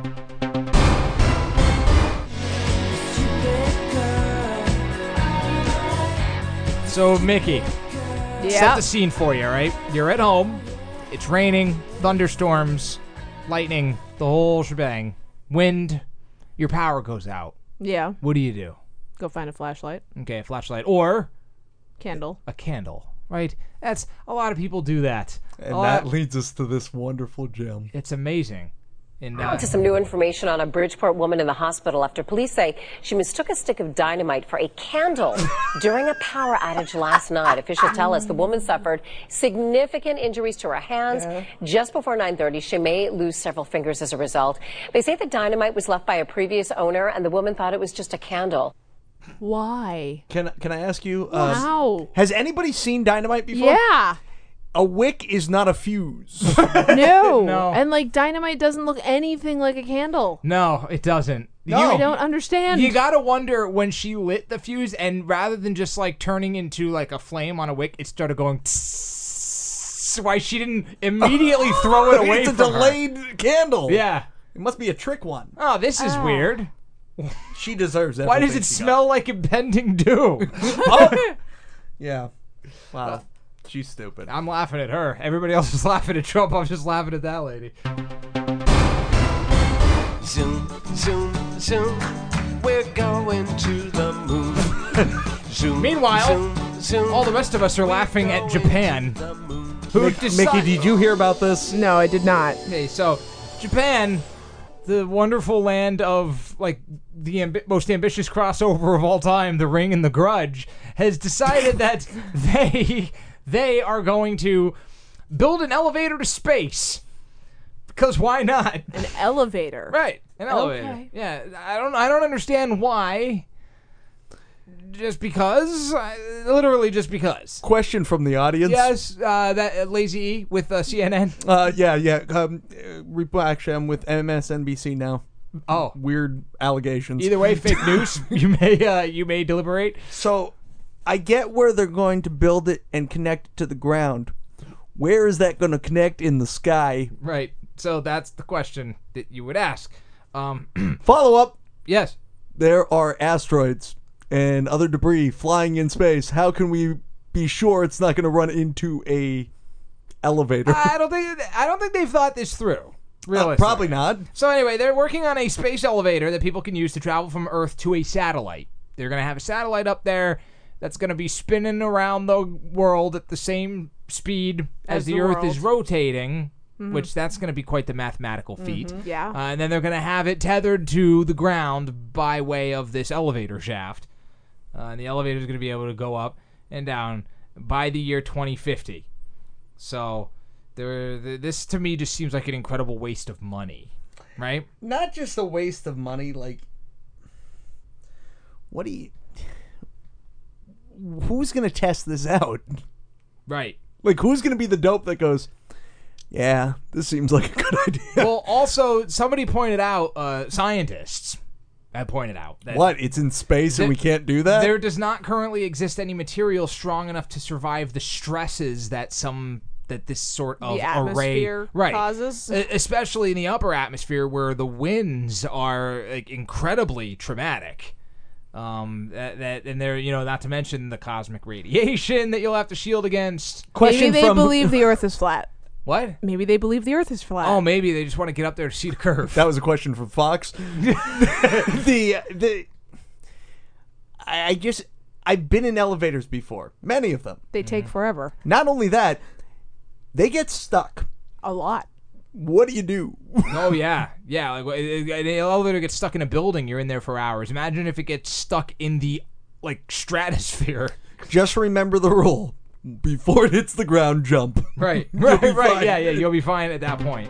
Speaker 3: So, Mickey, set
Speaker 7: Yeah.
Speaker 3: the scene for you, all right? You're at home. It's raining, thunderstorms, lightning, the whole shebang. Wind. Your power goes out.
Speaker 7: Yeah.
Speaker 3: What do you do?
Speaker 7: Go find a flashlight.
Speaker 3: Okay, a flashlight or
Speaker 7: Candle.
Speaker 3: a candle, right? That's a lot of people do that.
Speaker 8: And
Speaker 3: A lot-
Speaker 8: that leads us to this wonderful gem.
Speaker 3: It's amazing. And, uh,
Speaker 17: Now to some new information on a Bridgeport woman in the hospital after police say she mistook a stick of dynamite for a candle during a power outage last night. Officials tell us the woman suffered significant injuries to her hands.
Speaker 18: Yeah.
Speaker 17: Just before nine thirty, she may lose several fingers as a result. They say the dynamite was left by a previous owner and the woman thought it was just a candle.
Speaker 7: Why?
Speaker 8: Can can I ask you? Uh,
Speaker 7: Wow.
Speaker 8: Has anybody seen dynamite before?
Speaker 7: Yeah.
Speaker 8: A wick is not a fuse.
Speaker 7: No.
Speaker 3: No.
Speaker 7: And like dynamite doesn't look anything like a candle.
Speaker 3: No, it doesn't.
Speaker 7: I don't understand.
Speaker 3: You gotta wonder when she lit the fuse, and rather than just like turning into like a flame on a wick, it started going. Tss, why she didn't immediately throw it away
Speaker 8: It's a
Speaker 3: from her.
Speaker 8: delayed candle.
Speaker 3: Yeah.
Speaker 8: It must be a trick one.
Speaker 3: Oh, this is
Speaker 7: Ah.
Speaker 3: weird.
Speaker 8: She deserves everything.
Speaker 3: Why does it
Speaker 8: she
Speaker 3: smell like impending dew?
Speaker 8: got. Yeah. Wow. She's stupid.
Speaker 3: I'm laughing at her. Everybody else is laughing at Trump. I'm just laughing at that lady.
Speaker 10: Zoom, zoom, zoom. We're going to the moon. Zoom,
Speaker 3: Meanwhile,
Speaker 10: zoom, zoom.
Speaker 3: all the rest of us are laughing at Japan. Who
Speaker 8: Mick-
Speaker 3: decide-
Speaker 8: Mickey, did you hear about this?
Speaker 7: No, I did not.
Speaker 3: Okay, so Japan the wonderful land of like the amb- most ambitious crossover of all time, The Ring and The Grudge, has decided that they they are going to build an elevator to space. Because why not?
Speaker 7: An elevator.
Speaker 3: Right. An elevator.
Speaker 7: Okay.
Speaker 3: Yeah. I don't I don't understand why. Just because. I, literally just because.
Speaker 8: Question from the audience.
Speaker 3: Yes, uh, that uh, Lazy E with uh, C N N.
Speaker 8: Uh, yeah, yeah. Um, uh, actually, I'm with M S N B C now.
Speaker 3: Oh,
Speaker 8: weird allegations.
Speaker 3: Either way, fake news. You may uh, you may deliberate.
Speaker 8: So, I get where they're going to build it and connect it to the ground. Where is that going to connect in the sky?
Speaker 3: Right. So that's the question that you would ask. Um,
Speaker 8: Follow up.
Speaker 3: Yes.
Speaker 8: There are asteroids and other debris flying in space. How can we be sure it's not going to run into a elevator?
Speaker 3: I don't think I don't think they've thought this through. Really,
Speaker 8: uh, probably not.
Speaker 3: So anyway, they're working on a space elevator that people can use to travel from Earth to a satellite. They're going to have a satellite up there that's going to be spinning around the world at the same speed as,
Speaker 7: As
Speaker 3: the,
Speaker 7: the
Speaker 3: Earth
Speaker 7: world.
Speaker 3: is rotating.
Speaker 7: Mhm.
Speaker 3: Which that's going to be quite the mathematical feat.
Speaker 7: Mhm. Yeah.
Speaker 3: Uh, and then they're going to have it tethered to the ground by way of this elevator shaft. Uh, and the elevator is going to be able to go up and down by the year twenty fifty. So there, th- this to me just seems like an incredible waste of money, right?
Speaker 8: Not just a waste of money. Like, what do you? Who's going to test this out?
Speaker 3: Right.
Speaker 8: Like, who's going to be the dope that goes, yeah, this seems like a good idea?
Speaker 3: Well, also, somebody pointed out, uh, scientists have pointed out that
Speaker 8: What? It's in space and we can't do that?
Speaker 3: there does not currently exist any material strong enough to survive the stresses that some that this sort of
Speaker 7: The atmosphere
Speaker 3: array right,
Speaker 7: causes?
Speaker 3: E- especially in the upper atmosphere where the winds are like incredibly traumatic. Um, that, that and there, you know, not to mention the cosmic radiation that you'll have to shield against.
Speaker 7: Maybe they believe the Earth is flat.
Speaker 3: What?
Speaker 7: Maybe they believe the Earth is flat.
Speaker 3: Oh, maybe they just want to get up there to see the curve.
Speaker 8: That was a question from Fox. the the I I just I've been in elevators before, many of them.
Speaker 7: They take forever.
Speaker 8: Not only that, they get stuck
Speaker 7: a lot.
Speaker 8: What do you do?
Speaker 3: Oh yeah, yeah. Like an elevator gets stuck in a building, you're in there for hours. Imagine if it gets stuck in the like stratosphere.
Speaker 8: Just remember the rule: before it hits the ground, jump.
Speaker 3: Right,
Speaker 8: You'll
Speaker 3: right,
Speaker 8: be
Speaker 3: right.
Speaker 8: fine.
Speaker 3: Yeah, yeah. You'll be fine at that point.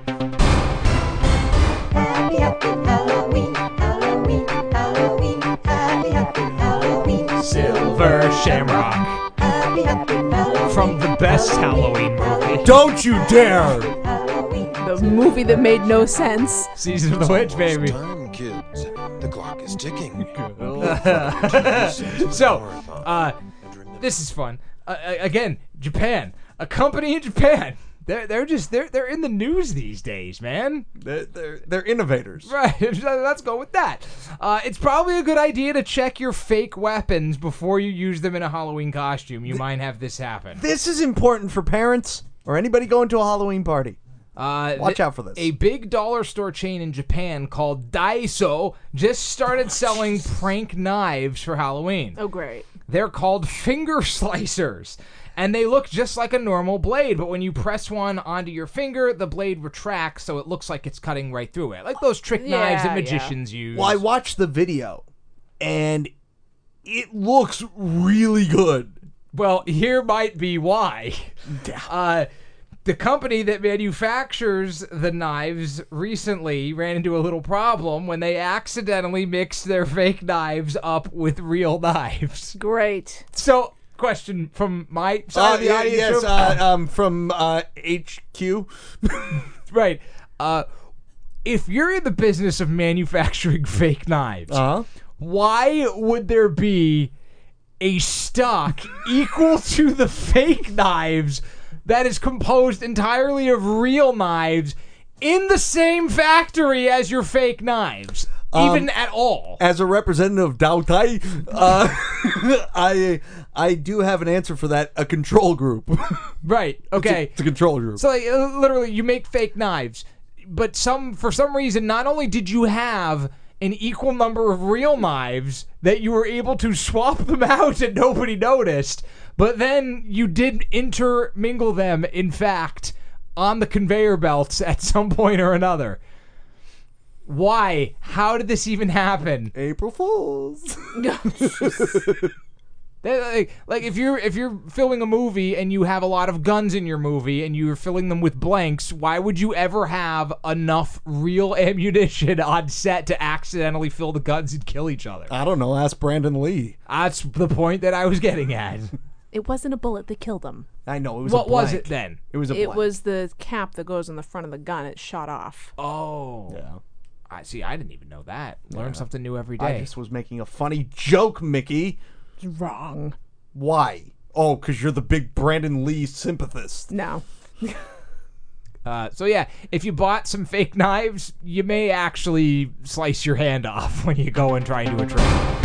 Speaker 10: Happy, happy Halloween, Halloween, Halloween, happy, happy Halloween.
Speaker 3: Silver Shamrock.
Speaker 10: Happy, happy Halloween.
Speaker 3: From the best Halloween movie.
Speaker 8: Don't you dare!
Speaker 7: The movie that made no sense.
Speaker 3: Season of the Witch, baby.
Speaker 18: Time, kids. The clock is ticking.
Speaker 3: So, uh, this is fun. Uh, again, Japan. A company in Japan. They're they're just they're they're in the news these days, man.
Speaker 8: They're they're, they're innovators.
Speaker 3: Right. Let's go with that. Uh, it's probably a good idea to check your fake weapons before you use them in a Halloween costume. You might have this happen.
Speaker 8: This is important for parents or anybody going to a Halloween party.
Speaker 3: Uh,
Speaker 8: Watch
Speaker 3: th-
Speaker 8: out for this.
Speaker 3: A big dollar store chain in Japan called Daiso just started selling prank knives for Halloween.
Speaker 7: Oh, great.
Speaker 3: They're called finger slicers, and they look just like a normal blade, but when you press one onto your finger, the blade retracts so it looks like it's cutting right through it. Like those trick knives that
Speaker 7: Yeah,
Speaker 3: magicians use.
Speaker 8: Well, I watched the video, and it looks really good.
Speaker 3: Well, here might be why. Uh, the company that manufactures the knives recently ran into a little problem when they accidentally mixed their fake knives up with real knives.
Speaker 7: Great.
Speaker 3: So, question from my side
Speaker 8: Uh,
Speaker 3: of the
Speaker 8: yeah,
Speaker 3: audience.
Speaker 8: yes,
Speaker 3: room.
Speaker 8: uh, um, from uh, H Q.
Speaker 3: Right. Uh, if you're in the business of manufacturing fake knives,
Speaker 8: Uh-huh.
Speaker 3: why would there be a stock equal to the fake knives that is composed entirely of real knives in the same factory as your fake knives? Even
Speaker 8: Um,
Speaker 3: at all.
Speaker 8: As a representative of Dao Tai, uh, I I do have an answer for that. A control group.
Speaker 3: Right. Okay.
Speaker 8: It's a, it's a control group.
Speaker 3: So like, uh, literally, you make fake knives, but some for some reason, not only did you have an equal number of real knives that you were able to swap them out and nobody noticed, but then you did intermingle them, in fact, on the conveyor belts at some point or another. Why? How did this even happen?
Speaker 8: April Fools.
Speaker 3: Like, like if you're if you're filming a movie and you have a lot of guns in your movie and you're filling them with blanks, why would you ever have enough real ammunition on set to accidentally fill the guns and kill each other?
Speaker 8: I don't know. Ask Brandon Lee.
Speaker 3: That's the point that I was getting at.
Speaker 7: It wasn't a bullet that killed him.
Speaker 8: I know. It was.
Speaker 3: What
Speaker 8: a blank.
Speaker 3: was it then?
Speaker 8: It was a.
Speaker 7: It
Speaker 8: blank.
Speaker 7: was the cap that goes on the front of the gun. It shot off.
Speaker 3: Oh.
Speaker 8: Yeah.
Speaker 3: I see. I didn't even know that. Learn
Speaker 8: Yeah.
Speaker 3: something new every day.
Speaker 8: I just was making a funny joke, Mickey.
Speaker 7: Wrong.
Speaker 8: Why? Oh, because you're the big Brandon Lee sympathist.
Speaker 7: No.
Speaker 3: Uh, so yeah, if you bought some fake knives, you may actually slice your hand off when you go and try and do a trick.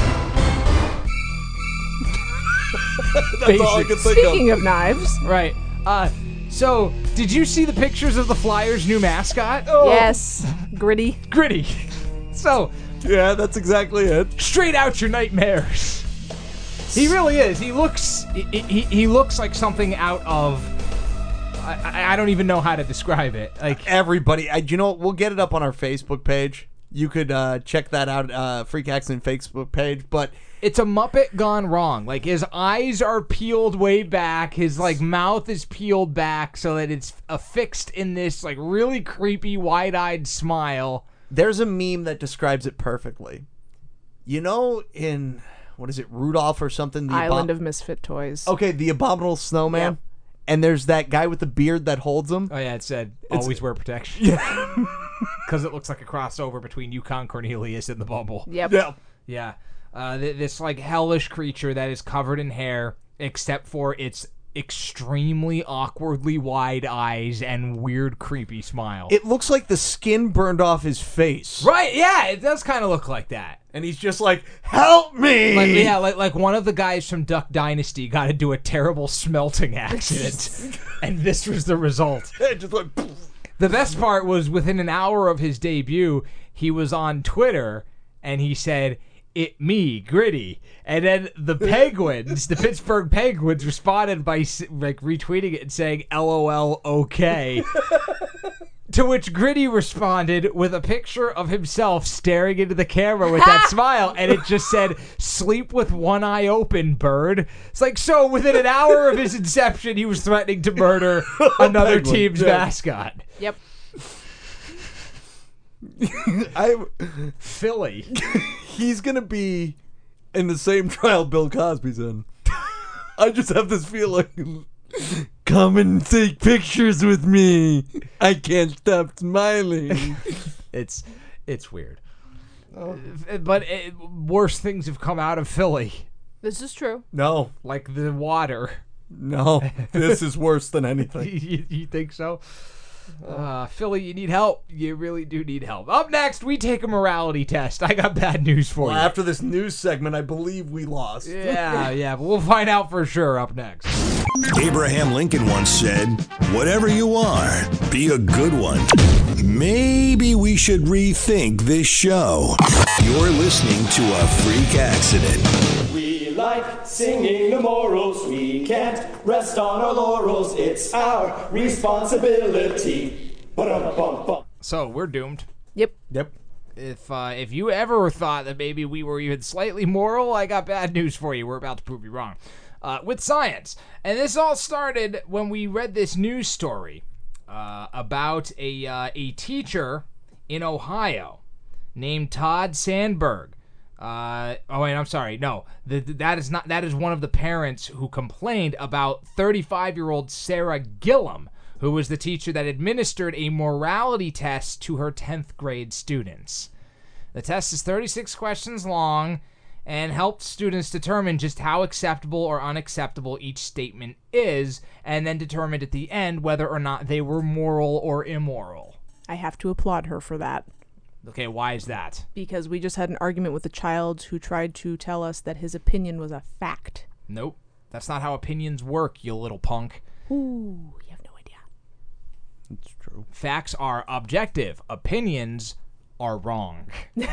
Speaker 8: That's all I could think
Speaker 7: Speaking
Speaker 8: of.
Speaker 7: of knives.
Speaker 3: Right. Uh, so, did you see the pictures of the Flyers' new mascot?
Speaker 7: Yes. Gritty.
Speaker 3: Gritty. So,
Speaker 8: yeah, that's exactly it.
Speaker 3: Straight out your nightmares. He really is. He looks. He, he, he looks like something out of. I, I don't even know how to describe it. Like
Speaker 8: everybody, I, you know, we'll get it up on our Facebook page. You could uh, check that out, uh, Freak Accident Facebook page. But
Speaker 3: it's a Muppet gone wrong. Like his eyes are peeled way back. His like mouth is peeled back so that it's affixed in this like really creepy wide-eyed smile.
Speaker 8: There's a meme that describes it perfectly. You know, in what is it, Rudolph or something? The
Speaker 7: Island
Speaker 8: Abom-
Speaker 7: of Misfit Toys.
Speaker 8: Okay, the Abominable Snowman.
Speaker 7: Yep.
Speaker 8: And there's that guy with the beard that holds him.
Speaker 3: Oh yeah, it said
Speaker 8: It's-
Speaker 3: always wear protection.
Speaker 8: Yeah.
Speaker 3: Because it looks like a crossover between Yukon Cornelius and the Bumble.
Speaker 7: Yep.
Speaker 8: Yeah.
Speaker 3: Yeah. Uh, th- this like hellish creature that is covered in hair, except for its extremely awkwardly wide eyes and weird, creepy smile.
Speaker 8: It looks like the skin burned off his face.
Speaker 3: Right? Yeah, it does kind of look like that.
Speaker 8: And he's just like, "Help me!"
Speaker 3: Like, yeah, like like one of the guys from Duck Dynasty got into a terrible smelting accident, and this was the result.
Speaker 8: Just like.
Speaker 3: The best part was within an hour of his debut, he was on Twitter and he said, "It me, Gritty." And then the Penguins, the Pittsburgh Penguins, responded by like retweeting it and saying, "LOL, okay." To which Gritty responded with a picture of himself staring into the camera with that smile, and it just said, "Sleep with one eye open, bird." It's like, so within an hour of his inception, he was threatening to murder another
Speaker 8: Penguin,
Speaker 3: team's
Speaker 8: yeah.
Speaker 3: mascot.
Speaker 7: Yep.
Speaker 8: I
Speaker 3: Philly.
Speaker 8: He's gonna be in the same trial Bill Cosby's in. I just have this feeling. Come and take pictures with me. I can't stop smiling.
Speaker 3: It's it's weird. Oh. But it, worse things have come out of Philly.
Speaker 7: This is true.
Speaker 8: No.
Speaker 3: Like the water.
Speaker 8: No. This is worse than anything.
Speaker 3: you, you think so? Uh, Philly, you need help. You really do need help. Up next, we take a morality test. I got bad news for
Speaker 8: Well,
Speaker 3: you.
Speaker 8: after this news segment, I believe we lost.
Speaker 3: Yeah, yeah, but we'll find out for sure up next.
Speaker 6: Abraham Lincoln once said, "Whatever you are, be a good one." Maybe we should rethink this show. You're listening to A Freak Accident.
Speaker 10: We like singing the morals. We can't rest on our laurels. It's our responsibility. Ba-dum-bum-bum.
Speaker 3: So we're doomed.
Speaker 7: Yep.
Speaker 8: Yep.
Speaker 3: If uh, if you ever thought that maybe we were even slightly moral, I got bad news for you. We're about to prove you wrong. Uh, with science. And this all started when we read this news story uh, about a uh, a teacher in Ohio named Todd Sandberg. Uh, oh wait, I'm sorry. No, the, the, that is not. That is one of the parents who complained about thirty-five-year-old Sarah Gillum, who was the teacher that administered a morality test to her tenth grade students. The test is thirty-six questions long and helped students determine just how acceptable or unacceptable each statement is, and then determined at the end whether or not they were moral or immoral.
Speaker 7: I have to applaud her for that.
Speaker 3: Okay, why is that?
Speaker 7: Because we just had an argument with a child who tried to tell us that his opinion was a fact.
Speaker 3: Nope. That's not how opinions work, you little punk.
Speaker 7: Ooh, you have no idea.
Speaker 8: It's true.
Speaker 3: Facts are objective. Opinions are wrong.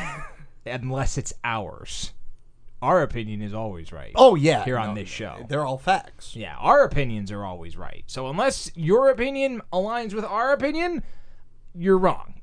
Speaker 3: Unless it's ours. Our opinion is always right.
Speaker 8: Oh, yeah.
Speaker 3: Here on
Speaker 8: No,
Speaker 3: this show.
Speaker 8: They're all facts.
Speaker 3: Yeah, our opinions are always right. So unless your opinion aligns with our opinion, you're wrong.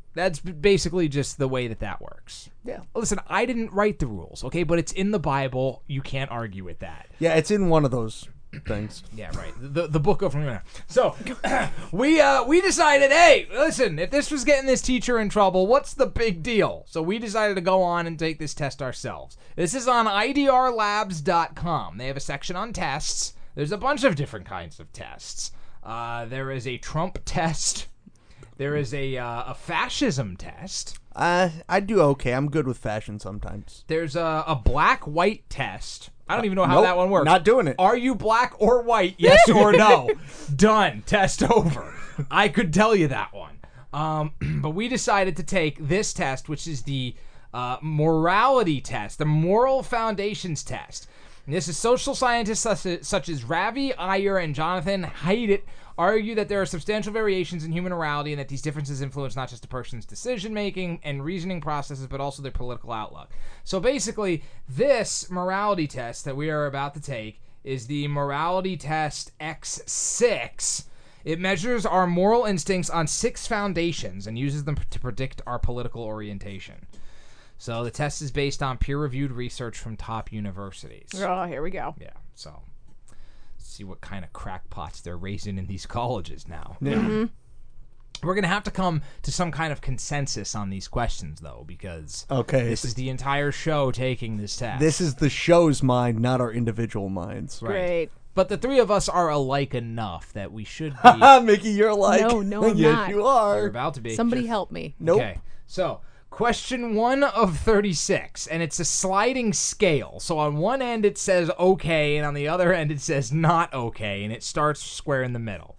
Speaker 3: That's b- basically just the way that that works.
Speaker 8: Yeah.
Speaker 3: Listen, I didn't write the rules, okay? But it's in the Bible. You can't argue with that.
Speaker 8: Yeah, it's in one of those things.
Speaker 3: Yeah, right. The the book of so we uh we decided, hey, listen, if this was getting this teacher in trouble, what's the big deal? So we decided to go on and take this test ourselves. This is on I D R labs dot com. They have a section on tests. There's a bunch of different kinds of tests. Uh, there is a Trump test. There is a uh, a fascism test.
Speaker 8: Uh, I do okay. I'm good with fashion sometimes.
Speaker 3: There's a, a black-white test. I don't even know how
Speaker 8: Nope,
Speaker 3: that one works.
Speaker 8: not doing it.
Speaker 3: Are you black or white? Yes or no? Done. Test over. I could tell you that one. Um, but we decided to take this test, which is the uh, morality test, the moral foundations test. And this is social scientists such as, such as Ravi Iyer and Jonathan Haidt argue that there are substantial variations in human morality and that these differences influence not just a person's decision-making and reasoning processes, but also their political outlook. So basically, this morality test that we are about to take is the morality test X six. It measures our moral instincts on six foundations and uses them to predict our political orientation. So the test is based on peer-reviewed research from top universities.
Speaker 7: Oh, here we go.
Speaker 3: Yeah, so see what kind of crackpots they're raising in these colleges now.
Speaker 8: Yeah.
Speaker 7: Mm-hmm.
Speaker 3: We're going to have to come to some kind of consensus on these questions, though, because
Speaker 8: Okay.
Speaker 3: this is the entire show taking this test.
Speaker 8: This is the show's mind, not our individual minds.
Speaker 3: Right.
Speaker 7: Great.
Speaker 3: But the three of us are alike enough that we should be...
Speaker 8: Mickey, you're alike.
Speaker 7: No, no, I'm
Speaker 8: yes,
Speaker 7: not.
Speaker 8: you are.
Speaker 3: You're about to be.
Speaker 7: Somebody help me.
Speaker 8: Nope.
Speaker 3: Okay, so question one of thirty-six, and it's a sliding scale. So on one end it says okay, and on the other end it says not okay, and it starts square in the middle.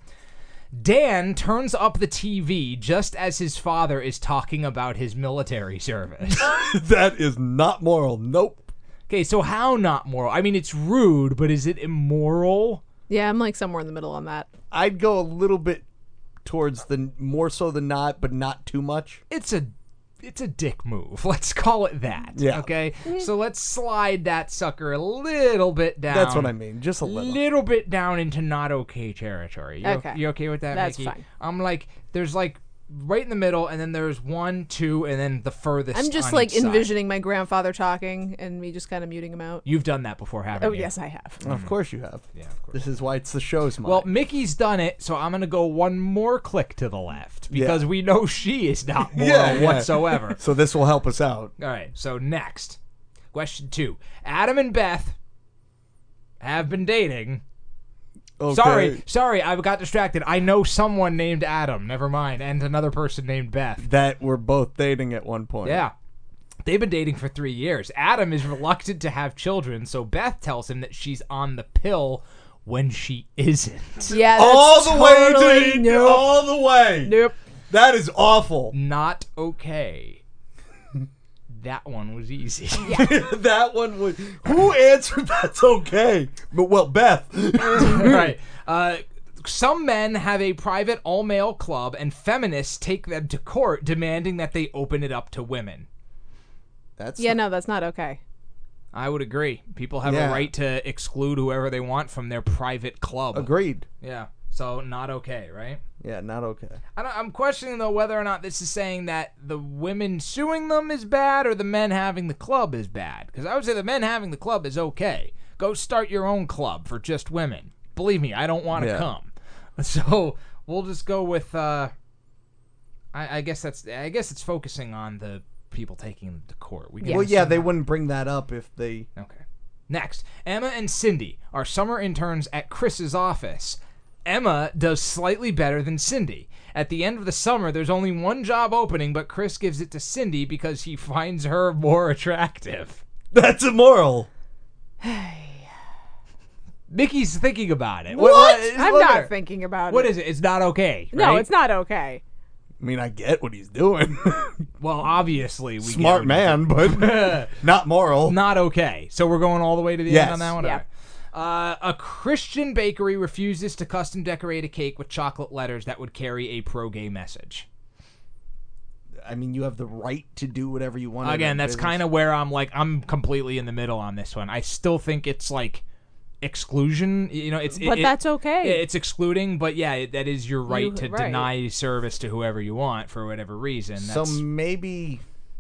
Speaker 3: Dan turns up the T V just as his father is talking about his military service.
Speaker 8: That is not moral. Nope.
Speaker 3: Okay, so how not moral? I mean, it's rude, but is it immoral?
Speaker 7: Yeah, I'm like somewhere in the middle on that.
Speaker 8: I'd go a little bit towards the more so than not, but not too much.
Speaker 3: It's a it's a dick move. Let's call it that.
Speaker 8: Yeah.
Speaker 3: Okay? So let's slide that sucker a little bit down.
Speaker 8: That's what I mean. Just a little.
Speaker 3: Little bit down into not okay territory. You
Speaker 7: Okay.
Speaker 3: You okay with that,
Speaker 7: That's
Speaker 3: Mickey?
Speaker 7: fine.
Speaker 3: I'm like, there's like right in the middle, and then there's one, two, and then the furthest.
Speaker 7: I'm just
Speaker 3: on
Speaker 7: like
Speaker 3: each side.
Speaker 7: envisioning my grandfather talking and me just kind of muting him out.
Speaker 3: You've done that before, haven't
Speaker 7: Oh,
Speaker 3: you?
Speaker 7: yes, I have.
Speaker 8: Of course you have.
Speaker 3: Yeah, of course.
Speaker 8: This is why it's the show's mind.
Speaker 3: Well, Mickey's done it, so I'm going to go one more click to the left because
Speaker 8: Yeah.
Speaker 3: we know she is not moral
Speaker 8: Yeah, yeah.
Speaker 3: whatsoever.
Speaker 8: So this will help us out.
Speaker 3: All right, so next. Question two. Adam and Beth have been dating.
Speaker 8: Okay.
Speaker 3: Sorry, sorry, I got distracted. I know someone named Adam, never mind, and another person named Beth.
Speaker 8: That we're both dating at one point.
Speaker 3: Yeah. They've been dating for three years. Adam is reluctant to have children, so Beth tells him that she's on the pill when she isn't.
Speaker 7: Yeah, that's
Speaker 8: All the
Speaker 7: totally,
Speaker 8: way, dude.
Speaker 7: Nope.
Speaker 8: All the way.
Speaker 7: Nope.
Speaker 8: That is awful.
Speaker 3: Not okay. That one was easy.
Speaker 8: That one was. Who answered that's okay? But well, Beth.
Speaker 3: Right. Uh, some men have a private all-male club, and feminists take them to court demanding that they open it up to women.
Speaker 8: That's
Speaker 7: Yeah, no, that's not okay.
Speaker 3: I would agree. People have
Speaker 8: Yeah.
Speaker 3: a right to exclude whoever they want from their private club.
Speaker 8: agreed.
Speaker 3: Yeah. So not okay, right?
Speaker 8: Yeah, not okay.
Speaker 3: I don't, I'm questioning, though, whether or not this is saying that the women suing them is bad or the men having the club is bad. Because I would say the men having the club is okay. Go start your own club for just women. Believe me, I don't want to
Speaker 8: Yeah.
Speaker 3: come. So we'll just go with. Uh, I, I guess that's. I guess it's focusing on the people taking them to court. We can
Speaker 8: Well, yeah,
Speaker 3: assume
Speaker 8: they
Speaker 3: that.
Speaker 8: wouldn't bring that up if they.
Speaker 3: Okay. Next, Emma and Cindy are summer interns at Chris's office. Emma does slightly better than Cindy. At the end of the summer, there's only one job opening, but Chris gives it to Cindy because he finds her more attractive.
Speaker 8: That's immoral.
Speaker 3: Mickey's thinking about it.
Speaker 8: What?
Speaker 3: is-
Speaker 7: I'm
Speaker 3: what
Speaker 7: not
Speaker 3: are-
Speaker 7: thinking about
Speaker 3: What
Speaker 7: it.
Speaker 3: is it? It's not okay.
Speaker 7: No,
Speaker 3: right?
Speaker 7: it's not okay.
Speaker 8: I mean, I get what he's doing.
Speaker 3: Well, obviously, we
Speaker 8: Smart
Speaker 3: get
Speaker 8: man, but not moral.
Speaker 3: not okay. So we're going all the way to the
Speaker 8: Yes.
Speaker 3: end on that one?
Speaker 7: Yeah.
Speaker 3: All right. Uh, a Christian bakery refuses to custom decorate a cake with chocolate letters that would carry a pro-gay message.
Speaker 8: I mean, you have the right to do whatever you want.
Speaker 3: Again, that's kind of where I'm like, I'm completely in the middle on this one. I still think it's like exclusion. You know, it's
Speaker 7: But
Speaker 3: it,
Speaker 7: that's
Speaker 3: it-
Speaker 7: okay.
Speaker 3: It's excluding, but yeah, it, that is your right
Speaker 7: You-
Speaker 3: to
Speaker 7: right.
Speaker 3: deny service to whoever you want for whatever reason.
Speaker 8: So
Speaker 3: That's
Speaker 8: maybe,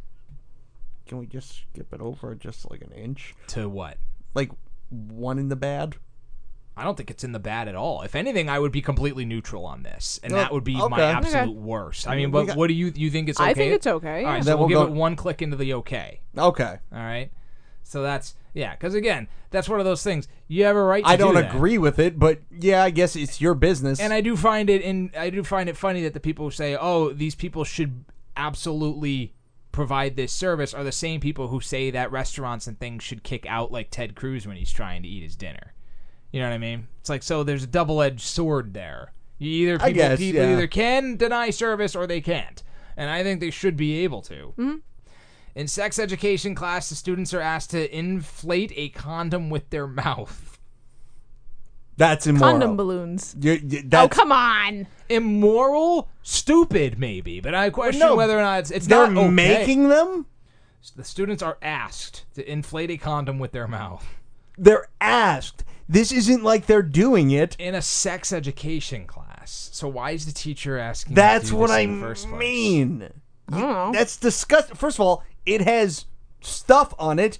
Speaker 8: can we just skip it over just like an inch?
Speaker 3: to what?
Speaker 8: Like one in the bad?
Speaker 3: I don't think it's in the bad at all. If anything, I would be completely neutral on this, and
Speaker 8: Oh,
Speaker 3: that would be my
Speaker 8: okay.
Speaker 3: absolute
Speaker 7: Okay.
Speaker 3: worst. I mean,
Speaker 8: We
Speaker 3: but
Speaker 8: got-
Speaker 3: what do you you think it's okay?
Speaker 7: I think it's okay,
Speaker 3: All right,
Speaker 7: yeah.
Speaker 3: so
Speaker 8: Then
Speaker 3: we'll,
Speaker 8: we'll
Speaker 3: give
Speaker 8: go-
Speaker 3: it one click into the okay.
Speaker 8: Okay.
Speaker 3: All right. So that's yeah, because again, that's one of those things. You have a right. to
Speaker 8: I don't
Speaker 3: do that.
Speaker 8: agree with it, but yeah, I guess it's your business.
Speaker 3: And I do find it in I do find it funny that the people who say, "Oh, these people should absolutely provide this service," are the same people who say that restaurants and things should kick out like Ted Cruz when he's trying to eat his dinner. You know what I mean? It's like, so there's a double-edged sword there. You either people,
Speaker 8: I guess,
Speaker 3: people
Speaker 8: yeah.
Speaker 3: either can deny service or they can't, and I think they should be able to.
Speaker 7: Mm-hmm.
Speaker 3: In sex education class, the students are asked to inflate a condom with their mouth.
Speaker 8: That's immoral.
Speaker 7: Condom balloons.
Speaker 8: You- you-
Speaker 7: Oh,
Speaker 8: that's-
Speaker 7: come on.
Speaker 3: Immoral, stupid, maybe, but I question
Speaker 8: no,
Speaker 3: whether or not it's it's
Speaker 8: they're
Speaker 3: not okay.
Speaker 8: making them?
Speaker 3: The students are asked to inflate a condom with their mouth
Speaker 8: They're asked. This isn't like they're doing it.
Speaker 3: in a sex education class. So why is the teacher asking?
Speaker 8: That's
Speaker 3: to do
Speaker 8: what
Speaker 3: this
Speaker 8: I
Speaker 3: in the first place?
Speaker 8: mean.
Speaker 7: I don't know.
Speaker 8: That's disgusting. First of all, it has stuff on it.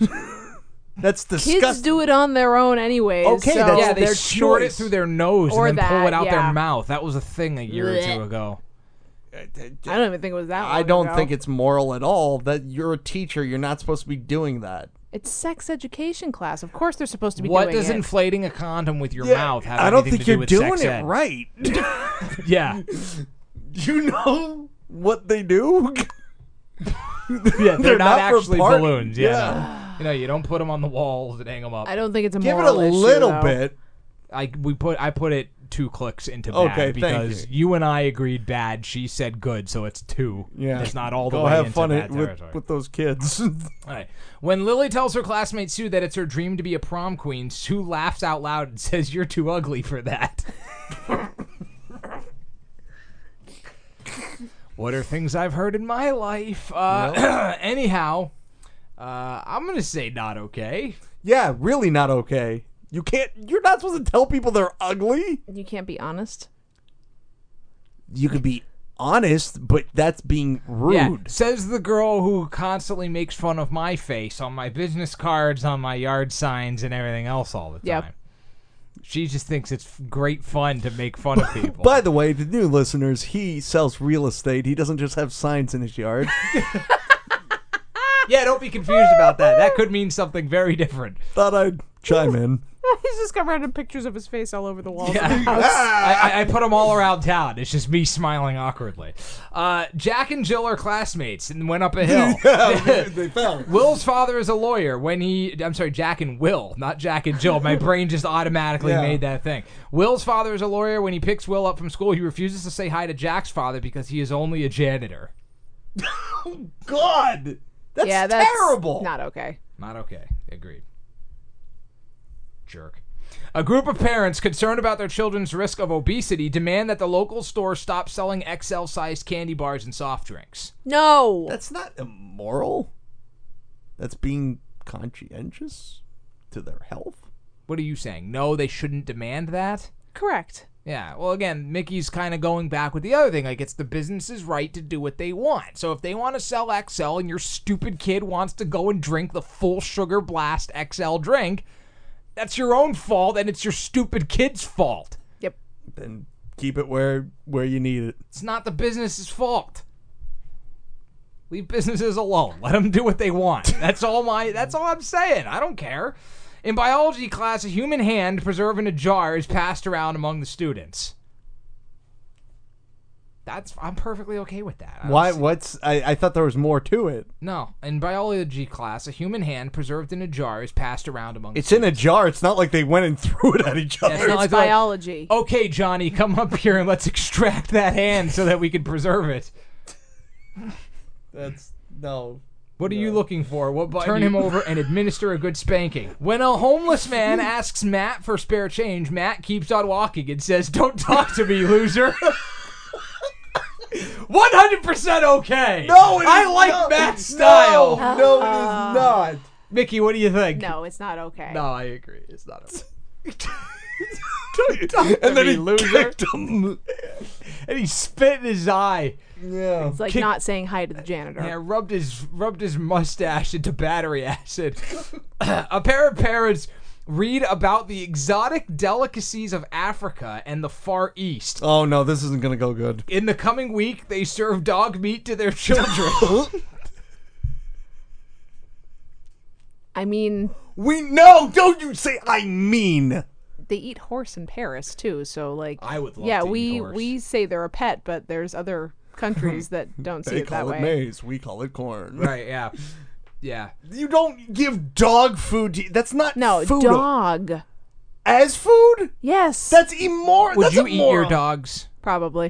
Speaker 8: That's disgusting.
Speaker 7: Kids do it on their own anyways.
Speaker 8: Okay,
Speaker 7: so
Speaker 8: that's
Speaker 3: Yeah, they
Speaker 8: their
Speaker 3: snort it
Speaker 8: choice.
Speaker 3: through their nose
Speaker 7: Or
Speaker 3: and then pull
Speaker 7: that,
Speaker 3: it out
Speaker 7: yeah.
Speaker 3: their mouth. That was a thing a year or two
Speaker 7: Blech.
Speaker 3: ago.
Speaker 7: I don't even think it was that long
Speaker 8: I don't
Speaker 7: ago.
Speaker 8: think it's moral at all. That you're a teacher. You're not supposed to be doing that.
Speaker 7: It's sex education class. Of course they're supposed to be
Speaker 3: What
Speaker 7: doing
Speaker 3: does
Speaker 7: it.
Speaker 3: inflating a condom with your
Speaker 8: Yeah,
Speaker 3: mouth have
Speaker 8: I don't
Speaker 3: anything
Speaker 8: think
Speaker 3: to do
Speaker 8: you're
Speaker 3: with
Speaker 8: doing
Speaker 3: sex
Speaker 8: it
Speaker 3: ed?
Speaker 8: right.
Speaker 3: Yeah.
Speaker 8: You know what they do?
Speaker 3: Yeah, they're,
Speaker 8: They're
Speaker 3: not,
Speaker 8: not for
Speaker 3: actually
Speaker 8: part-
Speaker 3: balloons. Yeah,
Speaker 8: yeah.
Speaker 3: no. You know, you don't put them on the walls and hang them up.
Speaker 7: I don't think it's a
Speaker 8: Give it a
Speaker 7: moral issue,
Speaker 8: little
Speaker 7: though.
Speaker 8: bit.
Speaker 3: I we put I put it two clicks into bad
Speaker 8: Okay, thank
Speaker 3: because
Speaker 8: you.
Speaker 3: you and I agreed bad. She said good, so it's two.
Speaker 8: Yeah,
Speaker 3: it's not all the
Speaker 8: Go
Speaker 3: way
Speaker 8: have
Speaker 3: into
Speaker 8: fun
Speaker 3: bad
Speaker 8: it with,
Speaker 3: territory.
Speaker 8: with those kids.
Speaker 3: All right. When Lily tells her classmate Sue that it's her dream to be a prom queen, Sue laughs out loud and says, "You're too ugly for that." What are things I've heard in my life? Uh, anyhow, uh, I'm gonna say not okay.
Speaker 8: Yeah, really not okay. You can't. You're not supposed to tell people they're ugly.
Speaker 7: You can't be honest.
Speaker 8: You could be honest, but that's being rude.
Speaker 3: Yeah, says the girl who constantly makes fun of my face on my business cards, on my yard signs, and everything else all the time.
Speaker 7: Yep.
Speaker 3: She just thinks it's f- great fun to make fun of people.
Speaker 8: By the way, the new listeners, he sells real estate. He doesn't just have signs in his yard.
Speaker 3: Yeah, don't be confused about that. That could mean something very different.
Speaker 8: Thought I'd chime in.
Speaker 7: He's just got random pictures of his face all over the walls
Speaker 3: Yeah.
Speaker 7: of the house.
Speaker 3: I, I, I put them all around town. It's just me smiling awkwardly. Uh, Jack and Jill are classmates and went up a hill.
Speaker 8: Yeah, they fell.
Speaker 3: Will's father is a lawyer. When he, I'm sorry, Jack and Will, not Jack and Jill. My brain just automatically
Speaker 8: Yeah.
Speaker 3: made that thing. Will's father is a lawyer. When he picks Will up from school, he refuses to say hi to Jack's father because he is only a janitor.
Speaker 8: God, that's,
Speaker 7: yeah, that's
Speaker 8: terrible.
Speaker 7: Not okay.
Speaker 3: Not okay. Agreed. Jerk. A group of parents concerned about their children's risk of obesity demand that the local store stop selling X L-sized candy bars and soft drinks.
Speaker 7: No.
Speaker 8: That's not immoral. That's being conscientious to their health.
Speaker 3: What are you saying? No, they shouldn't demand that?
Speaker 7: Correct.
Speaker 3: Yeah, well, again, Mickey's kind of going back with the other thing. Like, it's the business's right to do what they want. So if they want to sell X L and your stupid kid wants to go and drink the full sugar blast X L drink, that's your own fault, and it's your stupid kid's fault.
Speaker 7: Yep.
Speaker 8: Then keep it where where you need it.
Speaker 3: It's not the business's fault. Leave businesses alone. Let them do what they want. That's all my. That's all I'm saying. I don't care. In biology class, a human hand preserved in a jar is passed around among the students. That's I'm perfectly okay with that. I don't
Speaker 8: Why?
Speaker 3: see-
Speaker 8: What's? I, I thought there was more to it.
Speaker 3: No, in biology class, a human hand preserved in a jar is passed around among.
Speaker 8: It's
Speaker 3: the
Speaker 8: in a jar. It's not like they went and threw it at each other.
Speaker 3: Yeah, it's not
Speaker 7: It's
Speaker 3: like they're like,
Speaker 7: biology.
Speaker 3: okay, Johnny, come up here and let's extract that hand so that we can preserve it.
Speaker 8: That's no.
Speaker 3: What are you looking for? What button? Turn him over and administer a good spanking. When a homeless man asks Matt for spare change, Matt keeps on walking and says, "Don't talk to me, loser." one hundred percent okay.
Speaker 8: No, it
Speaker 3: I
Speaker 8: is
Speaker 3: like
Speaker 8: not.
Speaker 3: Matt's style.
Speaker 8: No, no, it is not.
Speaker 3: Mickey, what do you think?
Speaker 7: No, it's not okay.
Speaker 3: No, I agree. It's not okay.
Speaker 8: And then he
Speaker 3: loser.
Speaker 8: kicked him.
Speaker 3: And he spit in his eye.
Speaker 8: Yeah.
Speaker 7: It's like
Speaker 3: Kick-
Speaker 7: not saying hi to the janitor.
Speaker 3: Yeah, rubbed his rubbed his mustache into battery acid. A pair of parents read about the exotic delicacies of Africa and the Far East.
Speaker 8: Oh no, this isn't gonna go good.
Speaker 3: In the coming week, they serve dog meat to their children.
Speaker 7: I mean,
Speaker 8: we no, don't you say I mean.
Speaker 7: They eat horse in Paris too, so like
Speaker 3: I would love
Speaker 7: yeah,
Speaker 3: to eat
Speaker 7: we
Speaker 3: horse.
Speaker 7: we say they're a pet, but there's other countries that don't see
Speaker 8: They
Speaker 7: it that
Speaker 8: call it
Speaker 7: way.
Speaker 8: maize. We call it corn.
Speaker 3: Right? Yeah. Yeah.
Speaker 8: You don't give dog food. To, that's not
Speaker 7: No,
Speaker 8: food.
Speaker 7: dog.
Speaker 8: As food?
Speaker 7: Yes.
Speaker 8: That's immoral.
Speaker 3: Would
Speaker 8: That's
Speaker 3: you eat
Speaker 8: immoral.
Speaker 3: your dogs?
Speaker 7: Probably.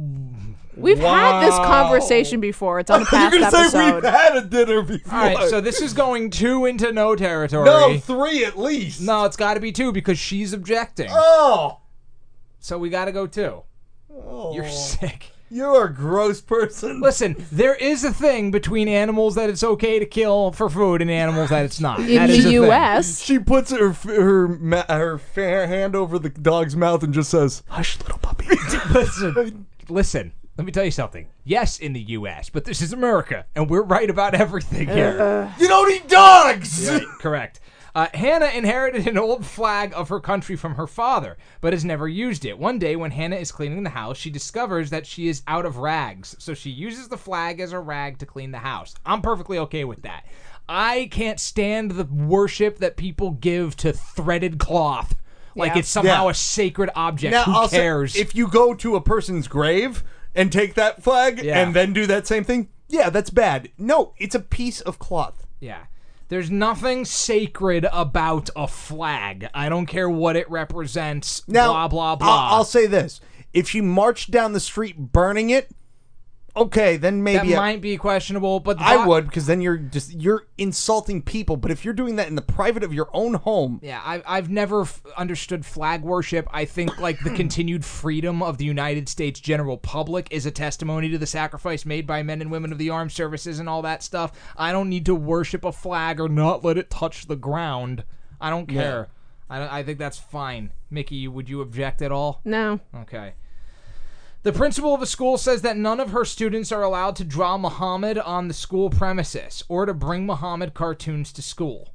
Speaker 7: We've had this
Speaker 8: Wow.
Speaker 7: conversation before. It's on a past
Speaker 8: You're gonna
Speaker 7: episode.
Speaker 8: say we've had a dinner before.
Speaker 3: All right, so this is going two into no territory.
Speaker 8: No, three at least.
Speaker 3: No, it's got to be two because she's objecting.
Speaker 8: Oh.
Speaker 3: So we got to go two.
Speaker 8: Oh.
Speaker 3: You're sick.
Speaker 8: You're a gross person.
Speaker 3: Listen, there is a thing between animals that it's okay to kill for food and animals that it's not.
Speaker 7: In
Speaker 3: That
Speaker 7: the
Speaker 3: is a
Speaker 7: U
Speaker 3: thing.
Speaker 7: S
Speaker 8: She puts her her ma- her fair hand over the dog's mouth and just says, "Hush, little puppy."
Speaker 3: Listen, listen. Let me tell you something. Yes, in the U S, but this is America, and we're right about everything here.
Speaker 8: You don't eat dogs.
Speaker 3: Right, correct. Uh, Hannah inherited an old flag of her country from her father, but has never used it. One day, when Hannah is cleaning the house, she discovers that she is out of rags, so she uses the flag as a rag to clean the house. I'm perfectly okay with that. I can't stand the worship that people give to threaded cloth. Like
Speaker 7: Yeah.
Speaker 3: it's somehow
Speaker 8: Yeah.
Speaker 3: a sacred object.
Speaker 8: Now,
Speaker 3: Who
Speaker 8: I'll say,
Speaker 3: cares?
Speaker 8: if you go to a person's grave and take that flag
Speaker 3: Yeah.
Speaker 8: and then do that same thing, yeah, that's bad. No, it's a piece of cloth.
Speaker 3: Yeah. There's nothing sacred about a flag. I don't care what it represents.
Speaker 8: Now,
Speaker 3: blah, blah, blah.
Speaker 8: I'll, I'll say this. If she marched down the street burning it, okay, then
Speaker 3: that
Speaker 8: maybe I,
Speaker 3: might be questionable, but the
Speaker 8: I
Speaker 3: bo-
Speaker 8: would, because then you're just you're insulting people. But if you're doing that in the private of your own home,
Speaker 3: Yeah, I, I've never f- understood flag worship. I think like the continued freedom of the United States general public is a testimony to the sacrifice made by men and women of the armed services and all that stuff. I don't need to worship a flag or not let it touch the ground. I don't
Speaker 8: Yeah.
Speaker 3: care. I, I think that's fine. Mickey, would you object at all?
Speaker 7: No.
Speaker 3: Okay. The principal of a school says that none of her students are allowed to draw Muhammad on the school premises or to bring Muhammad cartoons to school.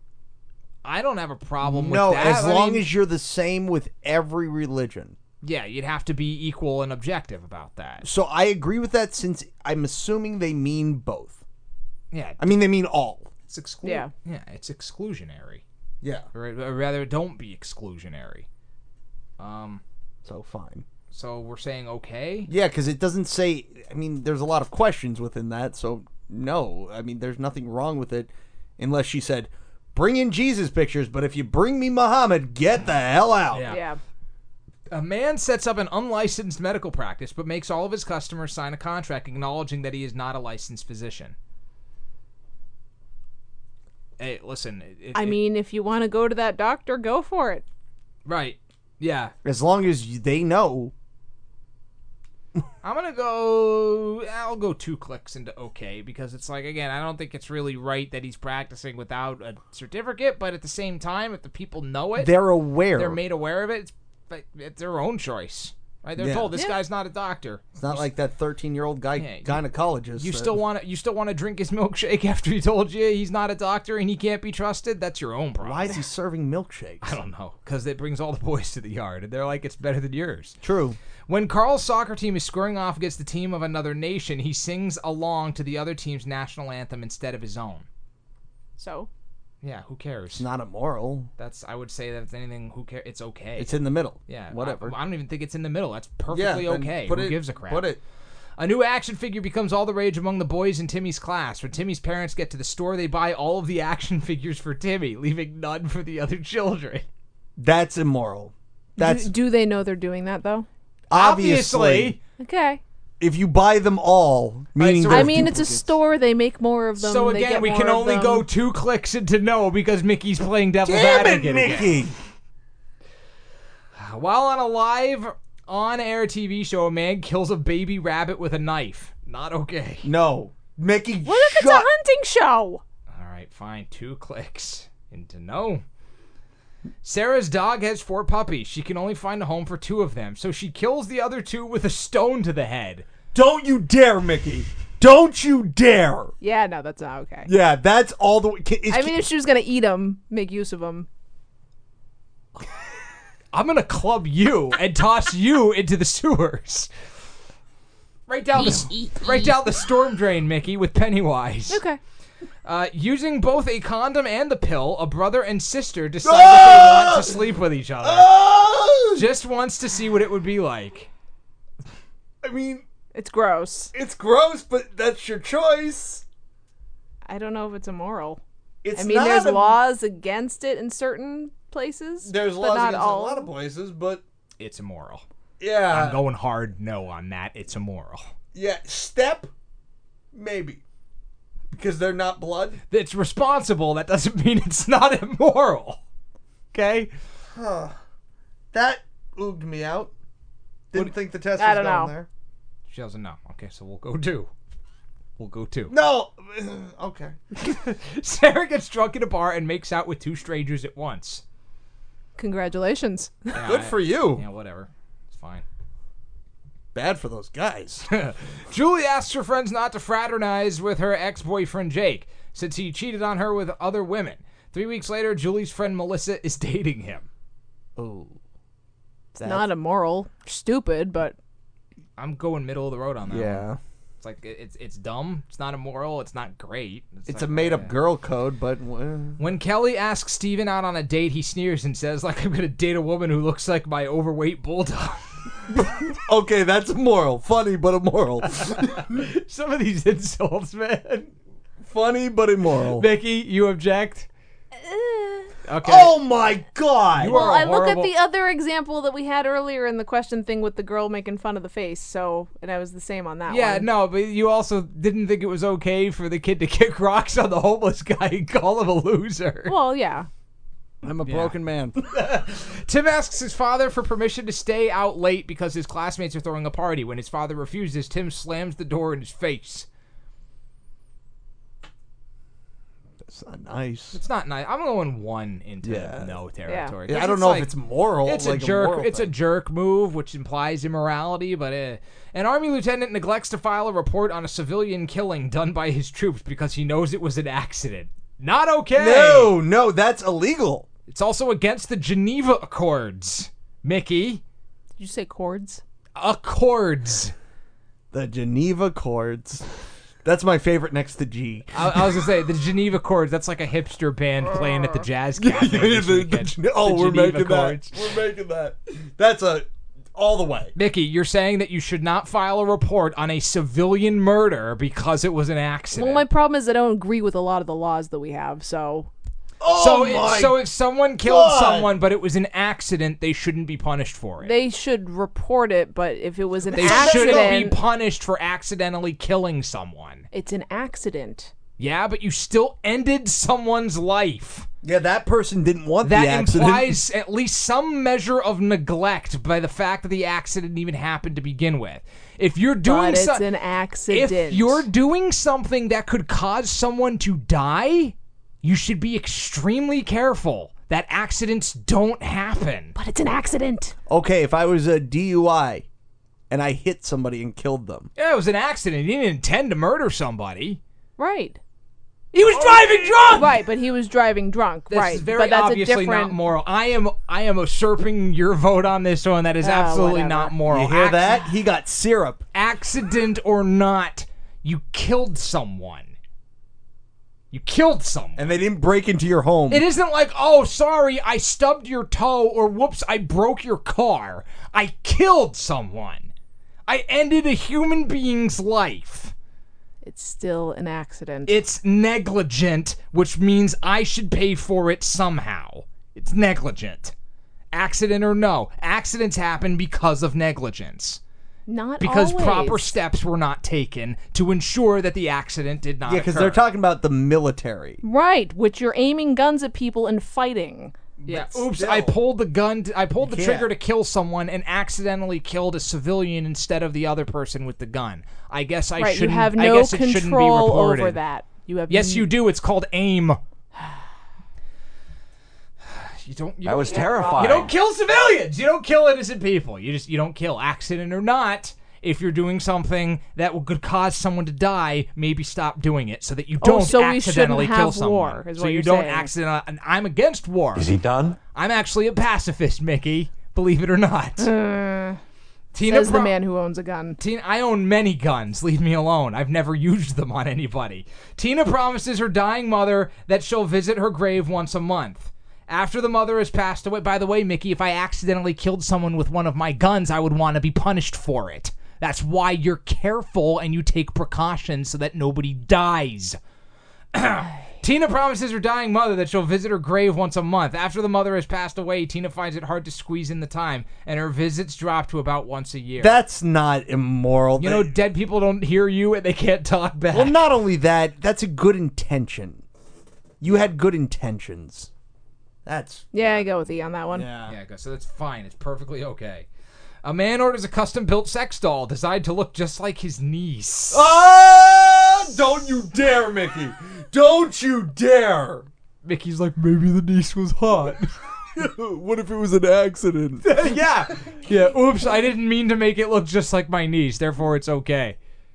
Speaker 3: I don't have a problem
Speaker 8: no,
Speaker 3: with that.
Speaker 8: as
Speaker 3: I
Speaker 8: long
Speaker 3: mean,
Speaker 8: as you're the same with every religion.
Speaker 3: yeah, you'd have to be equal and objective about that.
Speaker 8: So I agree with that, since I'm assuming they mean both.
Speaker 3: Yeah,
Speaker 8: I mean, they mean all.
Speaker 3: it's exclu-
Speaker 7: Yeah.
Speaker 3: yeah, it's exclusionary.
Speaker 8: Yeah.
Speaker 3: Or, or rather, don't be exclusionary. Um,
Speaker 8: So fine.
Speaker 3: so we're saying okay.
Speaker 8: Yeah, because it doesn't say. I mean, there's a lot of questions within that. So no, I mean, there's nothing wrong with it, unless she said, "Bring in Jesus pictures, but if you bring me Muhammad, get the hell out."
Speaker 3: Yeah.
Speaker 7: Yeah.
Speaker 3: A man sets up an unlicensed medical practice, but makes all of his customers sign a contract acknowledging that he is not a licensed physician. Hey, listen. It, it,
Speaker 7: I mean, if you want to go to that doctor, go for it.
Speaker 3: right? Yeah,
Speaker 8: As long as you- they know.
Speaker 3: I'm gonna go. I'll go two clicks into okay because it's like again, I don't think it's really right that he's practicing without a certificate, but at the same time, if the people know it,
Speaker 8: They're aware.
Speaker 3: they're made aware of it. It's, but it's their own choice, right? They're
Speaker 8: Yeah.
Speaker 3: told this
Speaker 7: Yeah.
Speaker 3: guy's not a doctor.
Speaker 8: It's not like that thirteen-year-old guy
Speaker 3: Yeah, you-
Speaker 8: gynecologist.
Speaker 3: You
Speaker 8: that-
Speaker 3: still want to you still want to drink his milkshake after he told you he's not a doctor and he can't be trusted? That's your own problem.
Speaker 8: Why is he serving milkshakes?
Speaker 3: I don't know. Because it brings all the boys to the yard and they're like, it's better than yours.
Speaker 8: True.
Speaker 3: When Carl's soccer team is squaring off against the team of another nation, he sings along to the other team's national anthem instead of his own.
Speaker 7: So,
Speaker 3: Yeah, who cares?
Speaker 8: It's not immoral.
Speaker 3: That's I would say that if anything, who cares? It's okay.
Speaker 8: It's in the middle.
Speaker 3: yeah,
Speaker 8: Whatever.
Speaker 3: I, I don't even think it's in the middle. That's
Speaker 8: yeah,
Speaker 3: perfectly
Speaker 8: then
Speaker 3: okay.
Speaker 8: Put
Speaker 3: Who
Speaker 8: it,
Speaker 3: gives a crap?
Speaker 8: Put it.
Speaker 3: A new action figure becomes all the rage among the boys in Timmy's class. When Timmy's parents get to the store, they buy all of the action figures for Timmy, leaving none for the other children.
Speaker 8: That's immoral. That's
Speaker 7: do, do they know they're doing that though?
Speaker 8: obviously.
Speaker 7: Okay.
Speaker 8: If you buy them all, meaning
Speaker 3: so-
Speaker 8: they're
Speaker 7: I mean, it's a
Speaker 8: duplicates.
Speaker 7: store. They make more of them.
Speaker 3: So
Speaker 7: they
Speaker 3: again,
Speaker 7: get
Speaker 3: we
Speaker 7: more
Speaker 3: can
Speaker 7: of
Speaker 3: only
Speaker 7: them.
Speaker 3: go two clicks into no because Mickey's playing devil's
Speaker 8: Damn it,
Speaker 3: advocate again.
Speaker 8: Mickey!
Speaker 3: While on a live on-air T V show, a man kills a baby rabbit with a knife. Not okay.
Speaker 8: No, Mickey.
Speaker 7: What if it's a
Speaker 8: shut-
Speaker 7: hunting show?
Speaker 3: All right, fine. Two clicks into no. Sarah's dog has four puppies. She can only find a home for two of them, so she kills the other two with a stone to the head.
Speaker 8: Don't you dare, Mickey. Don't you dare.
Speaker 7: Yeah, no, that's not okay.
Speaker 8: Yeah, that's all the way. Is,
Speaker 7: I mean, if she was going to eat them, make use of them.
Speaker 3: I'm going to club you and toss you into the sewers. Right down the, right down the storm drain, Mickey, with Pennywise.
Speaker 7: Okay.
Speaker 3: Uh, using both a condom and the pill, a brother and sister decide that they want to sleep with each other. Just wants to see what it would be like.
Speaker 8: I mean,
Speaker 7: it's gross.
Speaker 8: It's gross, but that's your choice.
Speaker 7: I don't know if it's immoral.
Speaker 8: It's
Speaker 7: I mean,
Speaker 8: not
Speaker 7: there's
Speaker 8: a-
Speaker 7: laws against it in certain places.
Speaker 8: There's
Speaker 7: but
Speaker 8: laws
Speaker 7: not
Speaker 8: against
Speaker 7: all.
Speaker 8: a lot of places, but
Speaker 3: It's immoral.
Speaker 8: yeah,
Speaker 3: I'm going hard no on that. It's immoral.
Speaker 8: yeah. Step, maybe, because they're not blood.
Speaker 3: It's responsible. That doesn't mean it's not immoral. Okay?
Speaker 8: Huh. That ooged me out. Didn't think the test
Speaker 7: I
Speaker 8: was
Speaker 7: don't
Speaker 8: going
Speaker 7: know.
Speaker 8: there.
Speaker 3: She doesn't know. Okay, so we'll go two. We'll go two.
Speaker 8: No. Okay.
Speaker 3: Sarah gets drunk in a bar and makes out with two strangers at once.
Speaker 7: Congratulations.
Speaker 3: Yeah,
Speaker 8: Good
Speaker 3: I-
Speaker 8: for you.
Speaker 3: Yeah, whatever. It's fine.
Speaker 8: Bad for those guys.
Speaker 3: Julie asks her friends not to fraternize with her ex-boyfriend Jake, since he cheated on her with other women. Three weeks later, Julie's friend Melissa is dating him.
Speaker 8: Oh.
Speaker 7: It's not immoral. Stupid, but
Speaker 3: I'm going middle of the road on that
Speaker 8: Yeah.
Speaker 3: one. It's like, it's it's dumb. It's not immoral. It's not great.
Speaker 8: It's
Speaker 3: like,
Speaker 8: a made-up
Speaker 3: eh.
Speaker 8: girl code, but uh,
Speaker 3: When Kelly asks Steven out on a date, he sneers and says, like, I'm going to date a woman who looks like my overweight bulldog.
Speaker 8: okay, that's immoral. Funny, but immoral.
Speaker 3: Some of these insults, man.
Speaker 8: Funny, but immoral.
Speaker 3: Vicky, you object? Okay.
Speaker 8: Oh my God!
Speaker 3: You
Speaker 7: well,
Speaker 3: are a
Speaker 7: I look at
Speaker 3: horrible-
Speaker 7: the other example that we had earlier in the question thing with the girl making fun of the face. So, and I was the same on that
Speaker 3: Yeah,
Speaker 7: one.
Speaker 3: no, but you also didn't think it was okay for the kid to kick rocks on the homeless guy and call him a loser.
Speaker 7: Well, yeah.
Speaker 8: I'm a broken man.
Speaker 3: Tim asks his father for permission to stay out late because his classmates are throwing a party. When his father refuses, Tim slams the door in his face.
Speaker 8: That's not nice.
Speaker 3: It's not nice. I'm going one into
Speaker 8: Yeah.
Speaker 3: no territory.
Speaker 8: Yeah,
Speaker 3: 'Cause
Speaker 8: I don't
Speaker 3: it's
Speaker 8: know
Speaker 3: like-
Speaker 8: if it's moral.
Speaker 3: It's
Speaker 8: like
Speaker 3: a jerk.
Speaker 8: moral
Speaker 3: It's a
Speaker 8: thing.
Speaker 3: jerk move, which implies immorality. But uh, an army lieutenant neglects to file a report on a civilian killing done by his troops because he knows it was an accident. Not okay.
Speaker 8: No, no, that's illegal.
Speaker 3: It's also against the Geneva Accords. Mickey.
Speaker 7: Did you say chords?
Speaker 3: Accords.
Speaker 8: The Geneva Chords. That's my favorite next to G.
Speaker 3: I, I was gonna say the Geneva Accords. That's like a hipster band playing at the jazz cafe.
Speaker 8: Yeah,
Speaker 3: this
Speaker 8: the- the
Speaker 3: weekend.
Speaker 8: Gen- oh,
Speaker 3: The
Speaker 8: we're
Speaker 3: Geneva
Speaker 8: making
Speaker 3: Accords.
Speaker 8: that. We're making that. That's a all the way.
Speaker 3: Mickey, you're saying that you should not file a report on a civilian murder because it was an accident.
Speaker 7: Well, my problem is I don't agree with a lot of the laws that we have. So,
Speaker 8: Oh
Speaker 3: so, it-
Speaker 8: my
Speaker 3: so if someone killed
Speaker 8: God.
Speaker 3: someone, but it was an accident, they shouldn't be punished for it.
Speaker 7: they should report it. But if it was an
Speaker 3: They
Speaker 7: accident,
Speaker 3: shouldn't be punished for accidentally killing someone.
Speaker 7: it's an accident.
Speaker 3: Yeah, but you still ended someone's life.
Speaker 8: Yeah, that person didn't want
Speaker 3: That
Speaker 8: the accident.
Speaker 3: implies at least some measure of neglect by the fact that the accident even happened to begin with. If you're doing
Speaker 7: But it's
Speaker 3: so-
Speaker 7: an accident.
Speaker 3: if you're doing something that could cause someone to die, you should be extremely careful that accidents don't happen.
Speaker 7: But it's an accident.
Speaker 8: Okay, if I was a D U I and I hit somebody and killed them.
Speaker 3: Yeah, it was an accident. He didn't intend to murder somebody.
Speaker 7: Right.
Speaker 3: He was driving drunk.
Speaker 7: Right, but he was driving drunk.
Speaker 3: This
Speaker 7: right.
Speaker 3: is very
Speaker 7: but that's
Speaker 3: obviously
Speaker 7: a different...
Speaker 3: not moral. I am I am usurping your vote on this one. That is
Speaker 7: Oh,
Speaker 3: absolutely
Speaker 7: whatever.
Speaker 3: not moral.
Speaker 8: You hear
Speaker 3: Acc-
Speaker 8: that? He got syrup.
Speaker 3: Accident or not, you killed someone. You killed someone.
Speaker 8: And they didn't break into your home.
Speaker 3: It isn't like, oh, sorry, I stubbed your toe, or whoops, I broke your car. I killed someone. I ended a human being's life.
Speaker 7: It's still an accident.
Speaker 3: It's negligent, which means I should pay for it somehow. It's negligent. Accident or no, accidents happen because of negligence.
Speaker 7: Not
Speaker 3: Because
Speaker 7: always.
Speaker 3: proper steps were not taken to ensure that the accident did not
Speaker 8: Yeah, because
Speaker 3: occur.
Speaker 8: they're talking about the military.
Speaker 7: Right, which you're aiming guns at people and fighting.
Speaker 3: Yeah.
Speaker 8: But
Speaker 3: Oops!
Speaker 8: still.
Speaker 3: I pulled the gun. To, I pulled the
Speaker 8: You
Speaker 3: trigger
Speaker 8: can't.
Speaker 3: to kill someone and accidentally killed a civilian instead of the other person with the gun. I guess I
Speaker 7: right, you
Speaker 3: shouldn't.
Speaker 7: have
Speaker 3: I
Speaker 7: no
Speaker 3: guess it shouldn't be
Speaker 7: control
Speaker 3: reported.
Speaker 7: over that. You have
Speaker 3: Yes,
Speaker 7: n-
Speaker 3: you do. It's called aim. You don't. You
Speaker 19: That
Speaker 3: don't-
Speaker 19: was terrifying.
Speaker 3: You don't kill civilians. You don't kill innocent people. You just you don't kill, accident or not. If you're doing something that will- could cause someone to die, maybe stop doing it so that you
Speaker 7: Oh,
Speaker 3: don't
Speaker 7: so we
Speaker 3: accidentally
Speaker 7: shouldn't
Speaker 3: kill
Speaker 7: have
Speaker 3: someone.
Speaker 7: war, is
Speaker 3: so
Speaker 7: what
Speaker 3: you
Speaker 7: you're
Speaker 3: don't
Speaker 7: saying.
Speaker 3: accidentally. And I'm against war.
Speaker 19: Is he done?
Speaker 3: I'm actually a pacifist, Mickey. Believe it or not.
Speaker 7: Uh,
Speaker 3: Tina
Speaker 7: says the
Speaker 3: Pro-
Speaker 7: man who owns a gun.
Speaker 3: Tina, I own many guns. Leave me alone. I've never used them on anybody. Tina promises her dying mother that she'll visit her grave once a month. After the mother has passed away, by the way, Mickey, if I accidentally killed someone with one of my guns, I would want to be punished for it. That's why you're careful and you take precautions so that nobody dies. Tina promises her dying mother that she'll visit her grave once a month. After the mother has passed away, Tina finds it hard to squeeze in the time, and her visits drop to about once a year.
Speaker 8: That's not immoral.
Speaker 3: You know, dead people don't hear you and they can't talk back.
Speaker 8: Well, not only that, that's a good intention. You had good intentions. That's
Speaker 7: Yeah, I go with E on that one.
Speaker 3: Yeah, yeah, so that's fine. It's perfectly okay. A man orders a custom-built sex doll designed to look just like his niece.
Speaker 8: Ah! Don't you dare, Mickey! Don't you dare!
Speaker 3: Mickey's like, maybe the niece was hot.
Speaker 8: What if it was an accident?
Speaker 3: yeah. Yeah, oops, I didn't mean to make it look just like my niece, therefore it's okay.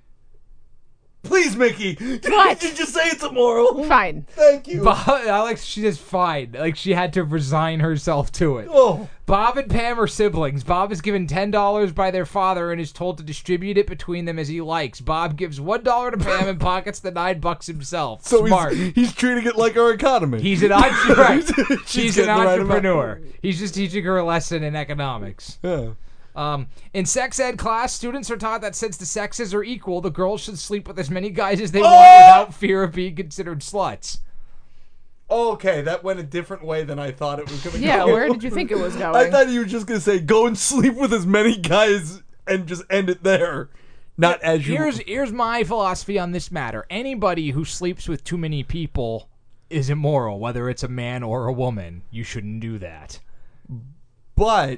Speaker 8: Please, Mickey!
Speaker 7: What?
Speaker 8: Did you say it's immoral?
Speaker 7: Fine.
Speaker 8: Thank you.
Speaker 3: Bob, Alex, she says fine. Like she had to resign herself to it.
Speaker 8: Oh.
Speaker 3: Bob and Pam are siblings. Bob is given ten dollars by their father and is told to distribute it between them as he likes. Bob gives one dollar to Pam and pockets the nine bucks himself.
Speaker 8: So
Speaker 3: Smart.
Speaker 8: He's, he's treating it like our economy.
Speaker 3: He's an entre- right. She's an
Speaker 8: getting the right
Speaker 3: entrepreneur.
Speaker 8: amount.
Speaker 3: He's just teaching her a lesson in economics.
Speaker 8: Yeah.
Speaker 3: Um, in sex ed class, students are taught that since the sexes are equal, the girls should sleep with as many guys as they
Speaker 8: Oh!
Speaker 3: want without fear of being considered sluts.
Speaker 8: Okay, that went a different way than I thought it was going to
Speaker 7: Yeah,
Speaker 8: go.
Speaker 7: where did you think it was going?
Speaker 8: I thought you were just going to say, go and sleep with as many guys and just end it there. Not as you...
Speaker 3: Here's here's my philosophy on this matter. Anybody who sleeps with too many people is immoral, whether it's a man or a woman. You shouldn't do that.
Speaker 8: But...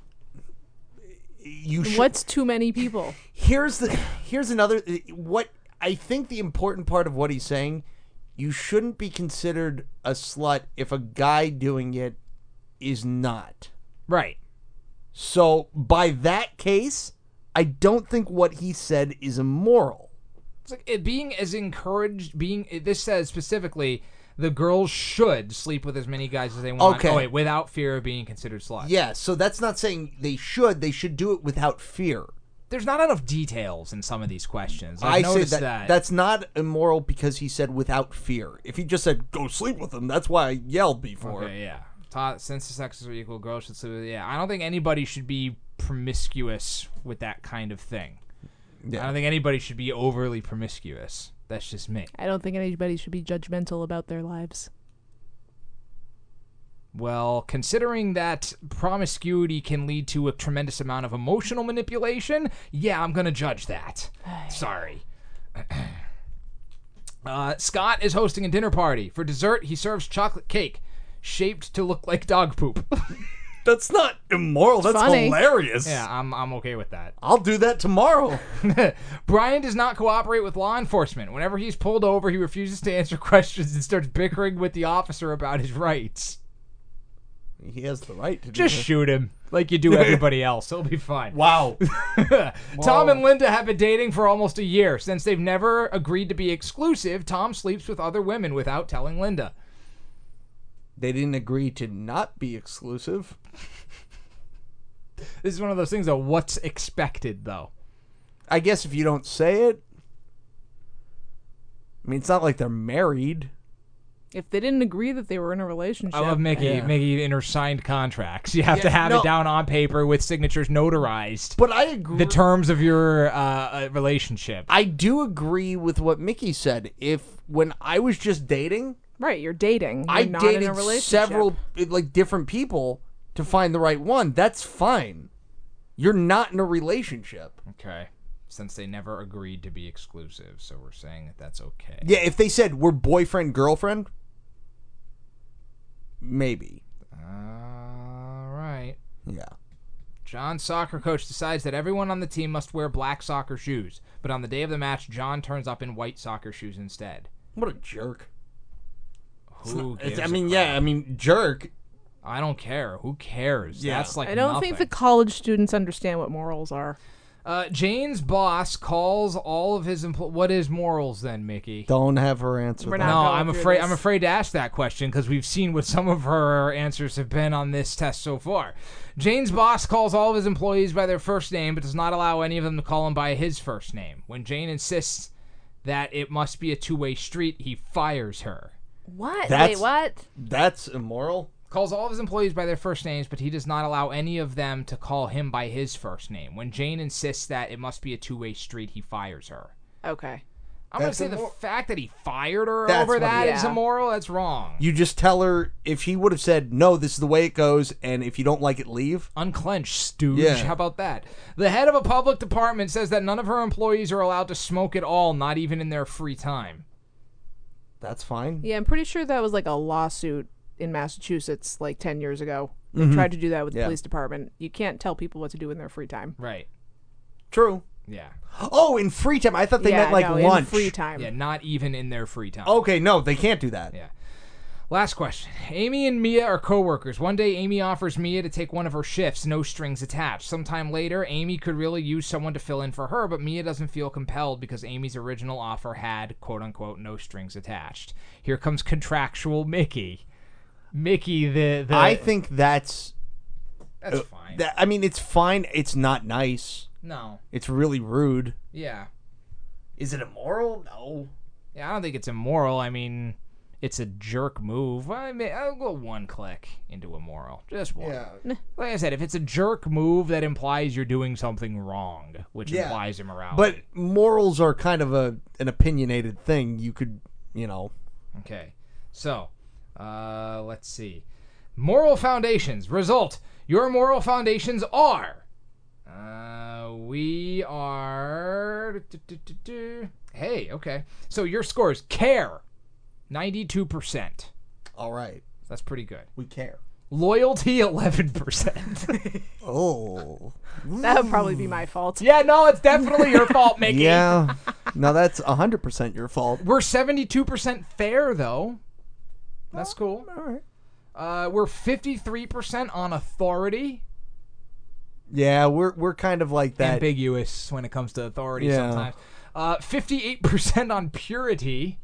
Speaker 8: You should...
Speaker 7: What's too many people?
Speaker 8: Here's the here's another what I think the important part of what he's saying, you shouldn't be considered a slut if a guy doing it is not.
Speaker 3: Right.
Speaker 8: So by that case, I don't think what he said is immoral.
Speaker 3: It's like it being as encouraged being this says specifically the girls should sleep with as many guys as they want.
Speaker 8: Okay.
Speaker 3: Oh, wait, without fear of being considered sluts.
Speaker 8: Yeah, so that's not saying they should, they should do it without fear.
Speaker 3: There's not enough details in some of these questions. I've
Speaker 8: I say
Speaker 3: noticed
Speaker 8: that,
Speaker 3: that.
Speaker 8: that's not immoral because he said without fear. If he just said go sleep with them, that's why I yelled before.
Speaker 3: Okay, yeah. Ta- Since the sexes are equal, girls should sleep with. Yeah, I don't think anybody should be promiscuous with that kind of thing.
Speaker 8: Yeah.
Speaker 3: I don't think anybody should be overly promiscuous. That's just me.
Speaker 7: I don't think anybody should be judgmental about their lives.
Speaker 3: Well, considering that promiscuity can lead to a tremendous amount of emotional manipulation, yeah, I'm going to judge that. Sorry. uh, Scott is hosting a dinner party. For dessert, he serves chocolate cake shaped to look like dog poop.
Speaker 8: That's not immoral.
Speaker 7: It's
Speaker 8: That's
Speaker 7: funny.
Speaker 8: hilarious.
Speaker 3: Yeah, I'm I'm okay with that.
Speaker 8: I'll do that tomorrow.
Speaker 3: Brian does not cooperate with law enforcement. Whenever he's pulled over, he refuses to answer questions and starts bickering with the officer about his rights.
Speaker 8: He has the right to do
Speaker 3: Just
Speaker 8: that.
Speaker 3: shoot him like you do everybody else. It'll be fine.
Speaker 8: Wow.
Speaker 3: Tom and Linda have been dating for almost a year. Since they've never agreed to be exclusive, Tom sleeps with other women without telling Linda.
Speaker 8: They didn't agree to not be exclusive.
Speaker 3: This is one of those things, though. What's expected, though?
Speaker 8: I guess if you don't say it, I mean, it's not like they're married.
Speaker 7: If they didn't agree that they were in a relationship.
Speaker 3: I love Mickey.
Speaker 8: Yeah.
Speaker 3: Mickey in her signed contracts. You have
Speaker 8: Yeah,
Speaker 3: to have
Speaker 8: no.
Speaker 3: it down on paper with signatures notarized.
Speaker 8: But I agree.
Speaker 3: The terms of your uh, uh, relationship.
Speaker 8: I do agree with what Mickey said. If when I was just dating,
Speaker 7: Right, you're dating. You're
Speaker 8: I
Speaker 7: not
Speaker 8: dated
Speaker 7: in a relationship.
Speaker 8: several like different people to find the right one. That's fine. You're not in a relationship.
Speaker 3: Okay. Since they never agreed to be exclusive, so we're saying that that's okay.
Speaker 8: Yeah, if they said we're boyfriend girlfriend, maybe.
Speaker 3: All right.
Speaker 8: Yeah.
Speaker 3: John's soccer coach decides that everyone on the team must wear black soccer shoes, but on the day of the match, John turns up in white soccer shoes instead.
Speaker 8: What a jerk.
Speaker 3: Who
Speaker 8: It's-
Speaker 3: gives
Speaker 8: I
Speaker 3: a
Speaker 8: mean,
Speaker 3: crap?
Speaker 8: yeah, I mean, jerk.
Speaker 3: I don't care. Who cares?
Speaker 8: Yeah.
Speaker 3: That's like
Speaker 7: I don't
Speaker 3: nothing.
Speaker 7: think the college students understand what morals are.
Speaker 3: Uh, Jane's boss calls all of his employees. What is morals then, Mickey?
Speaker 8: Don't have her answer.
Speaker 7: We're
Speaker 8: that.
Speaker 7: not
Speaker 3: No,
Speaker 7: going
Speaker 3: I'm
Speaker 7: through
Speaker 3: afraid.
Speaker 7: this.
Speaker 3: I'm afraid to ask that question because we've seen what some of her answers have been on this test so far. Jane's boss calls all of his employees by their first name, but does not allow any of them to call him by his first name. When Jane insists that it must be a two-way street, he fires her.
Speaker 7: What?
Speaker 8: That's-
Speaker 7: Wait, what?
Speaker 8: That's immoral.
Speaker 3: Calls all of his employees by their first names, but he does not allow any of them to call him by his first name. When Jane insists that it must be a two-way street, he fires her.
Speaker 7: Okay.
Speaker 3: I'm going to
Speaker 8: That's
Speaker 3: say the
Speaker 8: immor-
Speaker 3: fact that he fired her
Speaker 8: That's
Speaker 3: over
Speaker 8: what
Speaker 3: that
Speaker 8: it
Speaker 3: is
Speaker 7: is.
Speaker 3: immoral. That's wrong.
Speaker 8: You just tell her if he would have said, no, this is the way it goes, and if you don't like it, leave.
Speaker 3: Unclench, stooge.
Speaker 8: Yeah.
Speaker 3: How about that? The head of a public department says that none of her employees are allowed to smoke at all, not even in their free time.
Speaker 8: That's fine.
Speaker 7: Yeah, I'm pretty sure that was like a lawsuit in Massachusetts like ten years ago. They
Speaker 8: Mhm.
Speaker 7: tried to do that with the
Speaker 8: Yeah.
Speaker 7: police department. You can't tell people what to do in their free time.
Speaker 3: Right.
Speaker 8: True.
Speaker 3: Yeah.
Speaker 8: Oh, in free time. I thought they
Speaker 7: Yeah,
Speaker 8: meant like
Speaker 7: no, in
Speaker 8: lunch.
Speaker 7: free time.
Speaker 3: Yeah, not even in their free time.
Speaker 8: Okay, no, they can't do that.
Speaker 3: Yeah. Last question. Amy and Mia are coworkers. One day, Amy offers Mia to take one of her shifts, no strings attached. Sometime later, Amy could really use someone to fill in for her, but Mia doesn't feel compelled because Amy's original offer had, quote-unquote, no strings attached. Here comes contractual Mickey. Mickey, the... the
Speaker 8: I think that's...
Speaker 3: That's
Speaker 8: uh,
Speaker 3: fine.
Speaker 8: That, I mean, it's fine. It's not nice.
Speaker 3: No.
Speaker 8: It's really rude.
Speaker 3: Yeah.
Speaker 8: Is it immoral? No.
Speaker 3: Yeah, I don't think it's immoral. I mean, it's a jerk move. Well, I mean, I'll go one click into immoral. Just one.
Speaker 8: Yeah.
Speaker 3: Like I said, if it's a jerk move, that implies you're doing something wrong, which
Speaker 8: Yeah.
Speaker 3: implies immorality.
Speaker 8: But morals are kind of a an opinionated thing. You could, you know.
Speaker 3: Okay. So, uh, let's see. Moral foundations. Result. Your moral foundations are... Uh, we are... Hey, okay. So your scores. Care. ninety-two percent.
Speaker 8: All right.
Speaker 3: That's pretty good.
Speaker 8: We care.
Speaker 3: Loyalty, eleven percent.
Speaker 8: Oh.
Speaker 7: That would probably be my fault.
Speaker 3: Yeah, no, it's definitely your fault, Mickey.
Speaker 8: Yeah. No, that's one hundred percent your fault.
Speaker 3: We're seventy-two percent fair, though. That's cool.
Speaker 8: All right.
Speaker 3: Uh, we're fifty-three percent on authority.
Speaker 8: Yeah, we're we're kind of like that.
Speaker 3: Ambiguous when it comes to authority
Speaker 8: Yeah.
Speaker 3: sometimes. Uh, fifty-eight percent on purity.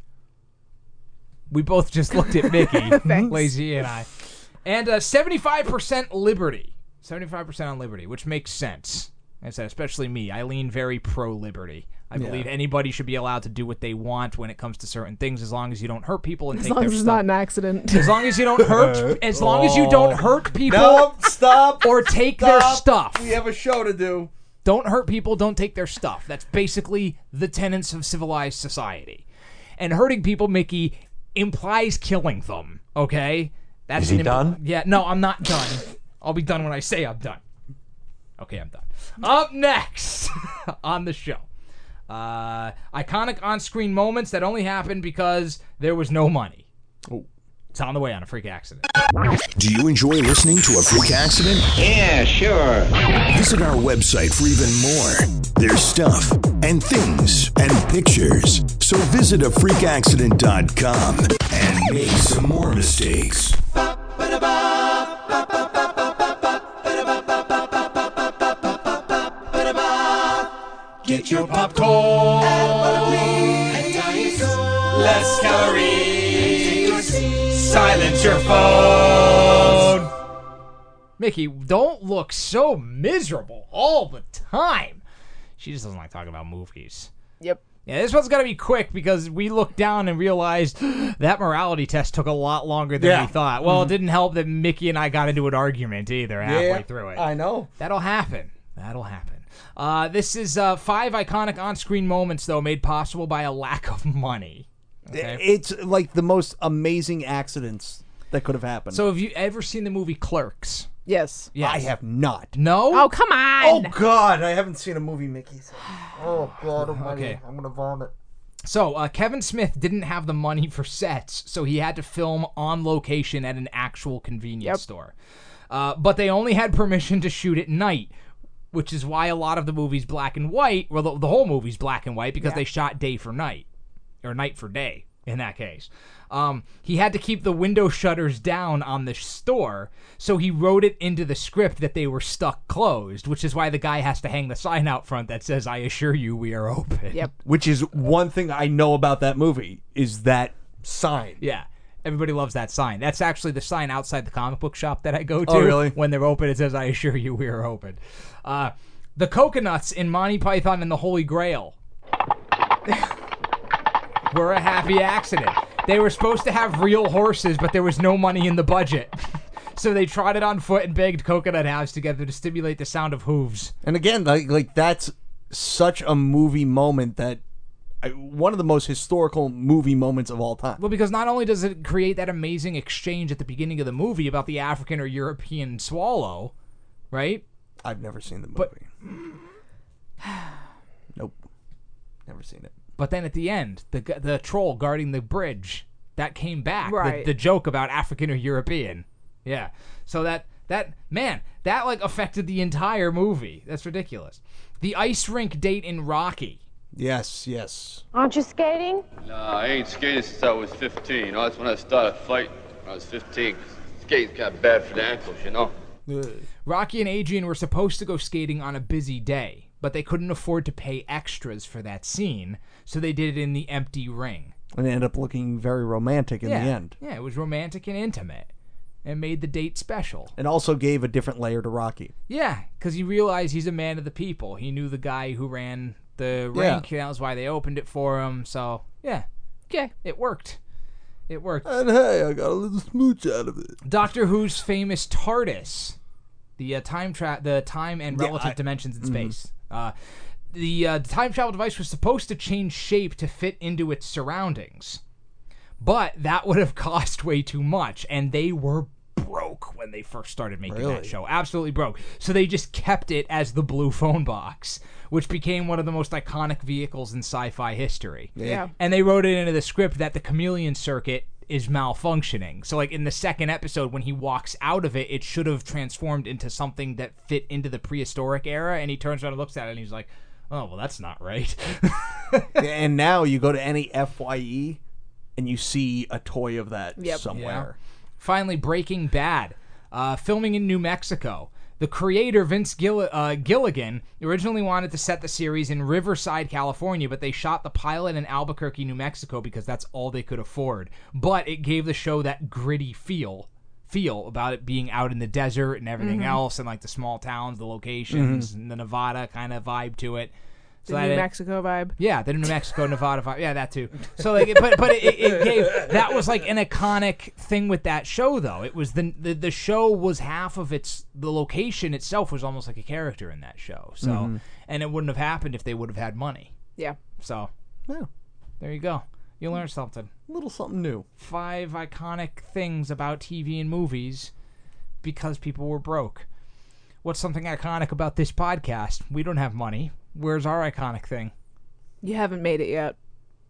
Speaker 3: We both just looked at Mickey, Lazy and I. And uh, seventy-five percent liberty. seventy-five percent on liberty, which makes sense. Like I said, especially me. I lean very pro-liberty. I
Speaker 8: Yeah.
Speaker 3: believe anybody should be allowed to do what they want when it comes to certain things, as long as you don't hurt people and
Speaker 7: As
Speaker 3: take
Speaker 7: long
Speaker 3: their
Speaker 7: as it's
Speaker 3: stuff.
Speaker 7: not an accident.
Speaker 3: As long as you don't hurt, as long as you don't hurt people,
Speaker 8: No, stop.
Speaker 3: or take their
Speaker 8: Stop.
Speaker 3: stuff.
Speaker 8: We have a show to do.
Speaker 3: Don't hurt people, don't take their stuff. That's basically the tenets of civilized society. And hurting people, Mickey, implies killing them, okay? That's
Speaker 19: Is he
Speaker 3: an imp-
Speaker 19: done?
Speaker 3: Yeah, no, I'm not done. I'll be done when I say I'm done. Okay, I'm done. Up next on the show. Uh, iconic on-screen moments that only happened because there was no money.
Speaker 8: Oh.
Speaker 3: It's on the way on a freak accident.
Speaker 6: Do you enjoy listening to a freak accident?
Speaker 2: Yeah, sure.
Speaker 6: Visit our website for even more. There's stuff and things and pictures. So visit a freak accident dot com and make some more mistakes.
Speaker 10: Get your popcorn and ice. Less calories. Silence your phone.
Speaker 3: Mickey, don't look so miserable all the time. She just doesn't like talking about movies.
Speaker 7: Yep.
Speaker 3: Yeah, this one's got to be quick because we looked down and realized that morality test took a lot longer than
Speaker 8: Yeah.
Speaker 3: we thought. Well, it didn't help that Mickey and I got into an argument either halfway
Speaker 8: Yeah,
Speaker 3: through it.
Speaker 8: I know.
Speaker 3: That'll happen. That'll happen. Uh, this is uh, five iconic on-screen moments, though, made possible by a lack of money. Okay?
Speaker 8: It's like the most amazing accidents that could have happened.
Speaker 3: So have you ever seen the movie Clerks?
Speaker 7: Yes.
Speaker 3: Yes.
Speaker 8: I have not.
Speaker 3: No?
Speaker 7: Oh, come on.
Speaker 8: Oh, God. I haven't seen a movie, Mickey. Oh, God almighty.
Speaker 3: Okay.
Speaker 8: I'm going to vomit.
Speaker 3: So, uh, Kevin Smith didn't have the money for sets, so he had to film on location at an actual convenience
Speaker 7: Yep.
Speaker 3: store. Uh, but they only had permission to shoot at night, which is why a lot of the movie's black and white, well, the, the whole movie's black and white because
Speaker 7: Yeah.
Speaker 3: they shot day for night, or night for day. in that case. Um, he had to keep the window shutters down on the store, so he wrote it into the script that they were stuck closed, which is why the guy has to hang the sign out front that says, "I assure you we are open."
Speaker 7: Yep.
Speaker 8: Which is one thing I know about that movie, is that sign.
Speaker 3: Yeah. Everybody loves that sign. That's actually the sign outside the comic book shop that I go to.
Speaker 8: Oh, really?
Speaker 3: When they're open, it says, "I assure you we are open." Uh, the coconuts in Monty Python and the Holy Grail were a happy accident. They were supposed to have real horses, but there was no money in the budget. So they trotted on foot and begged coconut halves together to stimulate the sound of hooves.
Speaker 8: And again, like, like that's such a movie moment that I, one of the most historical movie moments of all time.
Speaker 3: Well, because not only does it create that amazing exchange at the beginning of the movie about the African or European swallow, right?
Speaker 8: I've never seen the movie.
Speaker 3: But,
Speaker 8: nope. Never seen it.
Speaker 3: But then at the end, the the troll guarding the bridge, that came back.
Speaker 7: Right.
Speaker 3: The, the joke about African or European. Yeah. So that, that, man, that like affected the entire movie. That's ridiculous. The ice rink date in Rocky.
Speaker 8: Yes, yes.
Speaker 19: Aren't you skating?
Speaker 20: Nah, I ain't skated since I was fifteen. You know, that's when I started fighting. When I was fifteen. Skating's kind of bad for the ankles, you know?
Speaker 3: Rocky and Adrian were supposed to go skating on a busy day, but they couldn't afford to pay extras for that scene, so they did it in the empty ring.
Speaker 8: And it ended up looking very romantic in
Speaker 3: yeah.
Speaker 8: the end.
Speaker 3: Yeah, it was romantic and intimate, and made the date special.
Speaker 8: And also gave a different layer to Rocky.
Speaker 3: Yeah, because he realized he's a man of the people. He knew the guy who ran the
Speaker 8: Yeah.
Speaker 3: rink, and that was why they opened it for him, so, yeah.
Speaker 7: Okay.
Speaker 3: It worked. It worked.
Speaker 8: And hey, I got a little smooch out of it.
Speaker 3: Doctor Who's famous TARDIS, the uh, time tra- the time and
Speaker 8: Yeah,
Speaker 3: relative
Speaker 8: I-
Speaker 3: dimensions in
Speaker 8: mhm.
Speaker 3: space. Uh, the uh, time travel device was supposed to change shape to fit into its surroundings, but that would have cost way too much, and they were broke when they first started making that
Speaker 8: Really?
Speaker 3: show. Absolutely broke. So they just kept it as the blue phone box, which became one of the most iconic vehicles in sci-fi history.
Speaker 7: Yeah. Yeah.
Speaker 3: And they wrote it into the script that the chameleon circuit is malfunctioning. So like in the second episode when he walks out of it, it should have transformed into something that fit into the prehistoric era, and he turns around and looks at it and he's like, "Oh, well, that's not right."
Speaker 8: And now you go to any F Y E and you see a toy of that
Speaker 3: Yep.
Speaker 8: somewhere.
Speaker 3: Yeah. Finally, Breaking Bad, uh, filming in New Mexico. The creator, Vince Gill- uh, Gilligan, originally wanted to set the series in Riverside, California, but they shot the pilot in Albuquerque, New Mexico, because that's all they could afford. But it gave the show that gritty feel, feel about it being out in the desert and everything
Speaker 7: Mhm.
Speaker 3: else, and like the small towns, the locations,
Speaker 7: Mhm.
Speaker 3: and the Nevada kind of vibe to it.
Speaker 7: The
Speaker 3: that
Speaker 7: New
Speaker 3: it-
Speaker 7: Mexico vibe.
Speaker 3: yeah, the New Mexico, Nevada vibe. Yeah, that too. So like, but but it, it gave that was like an iconic thing with that show, though. It was the, the the show was half of its the location itself was almost like a character in that show. So
Speaker 8: Mhm.
Speaker 3: and it wouldn't have happened if they would have had money.
Speaker 7: Yeah.
Speaker 3: So
Speaker 8: yeah,
Speaker 3: there you go. You learned something.
Speaker 8: A little something new.
Speaker 3: Five iconic things about T V and movies because people were broke. What's something iconic about this podcast? We don't have money. Where's our iconic thing?
Speaker 7: You haven't made it yet.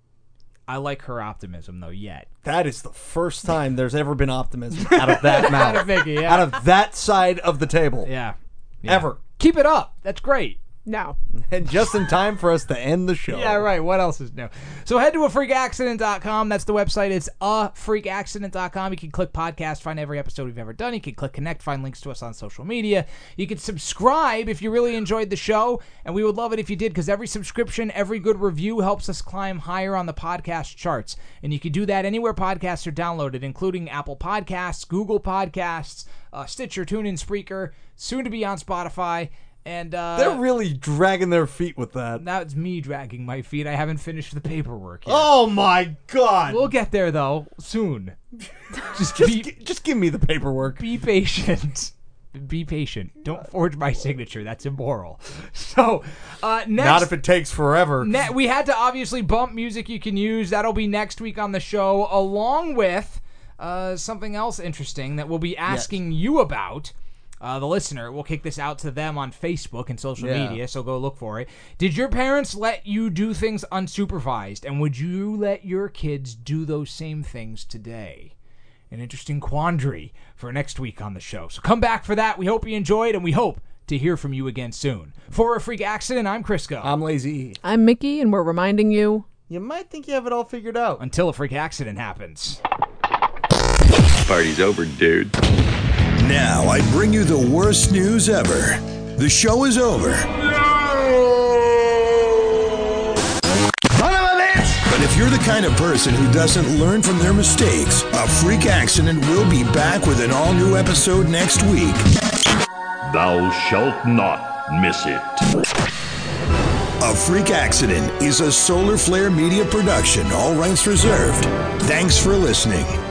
Speaker 3: I like her optimism, though, yet.
Speaker 8: That is the first time there's ever been optimism out of that mouth.
Speaker 3: Out of Vicky, yeah.
Speaker 8: Out of that side of the table.
Speaker 3: Yeah. Yeah.
Speaker 8: Ever.
Speaker 3: Keep it up. That's great.
Speaker 7: No.
Speaker 8: And just in time for us to end the show.
Speaker 3: Yeah, right. What else is new? So head to a freak accident dot com. That's the website. It's a freak accident dot com. You can click podcast, find every episode we've ever done. You can click connect, find links to us on social media. You can subscribe if you really enjoyed the show, and we would love it if you did, because every subscription, every good review helps us climb higher on the podcast charts. And you can do that anywhere podcasts are downloaded, including Apple Podcasts, Google Podcasts, uh, Stitcher, TuneIn, Spreaker, soon to be on Spotify. And uh,
Speaker 8: They're really dragging their feet with that.
Speaker 3: now it's me dragging my feet. I haven't finished the paperwork yet.
Speaker 8: Oh my god.
Speaker 3: We'll get there, though, soon. Just,
Speaker 8: Just,
Speaker 3: be,
Speaker 8: gi- just give me the paperwork.
Speaker 3: be patient. Be patient. Don't forge my signature. That's immoral. So, uh, next...
Speaker 8: Not if it takes forever.
Speaker 3: Ne- we had to obviously bump music you can use. That'll be next week on the show, along with uh, something else interesting that we'll be asking you about. Uh, the listener, we'll kick this out to them on Facebook and social
Speaker 8: Yeah.
Speaker 3: media, so go look for it. Did your parents let you do things unsupervised, and would you let your kids do those same things today? An interesting quandary for next week on the show. So come back for that. We hope you enjoyed, and we hope to hear from you again soon. For A Freak Accident, I'm Crisco.
Speaker 8: I'm Lazy.
Speaker 7: I'm Mickey, and we're reminding you,
Speaker 8: you might think you have it all figured out.
Speaker 3: Until a freak accident happens.
Speaker 20: Party's over, dude.
Speaker 6: Now I bring you the worst news ever. The show is over. But if you're the kind of person who doesn't learn from their mistakes, A Freak Accident will be back with an all-new episode next week.
Speaker 11: Thou shalt not miss it.
Speaker 6: A Freak Accident is a Solar Flare Media production, all rights reserved. Thanks for listening.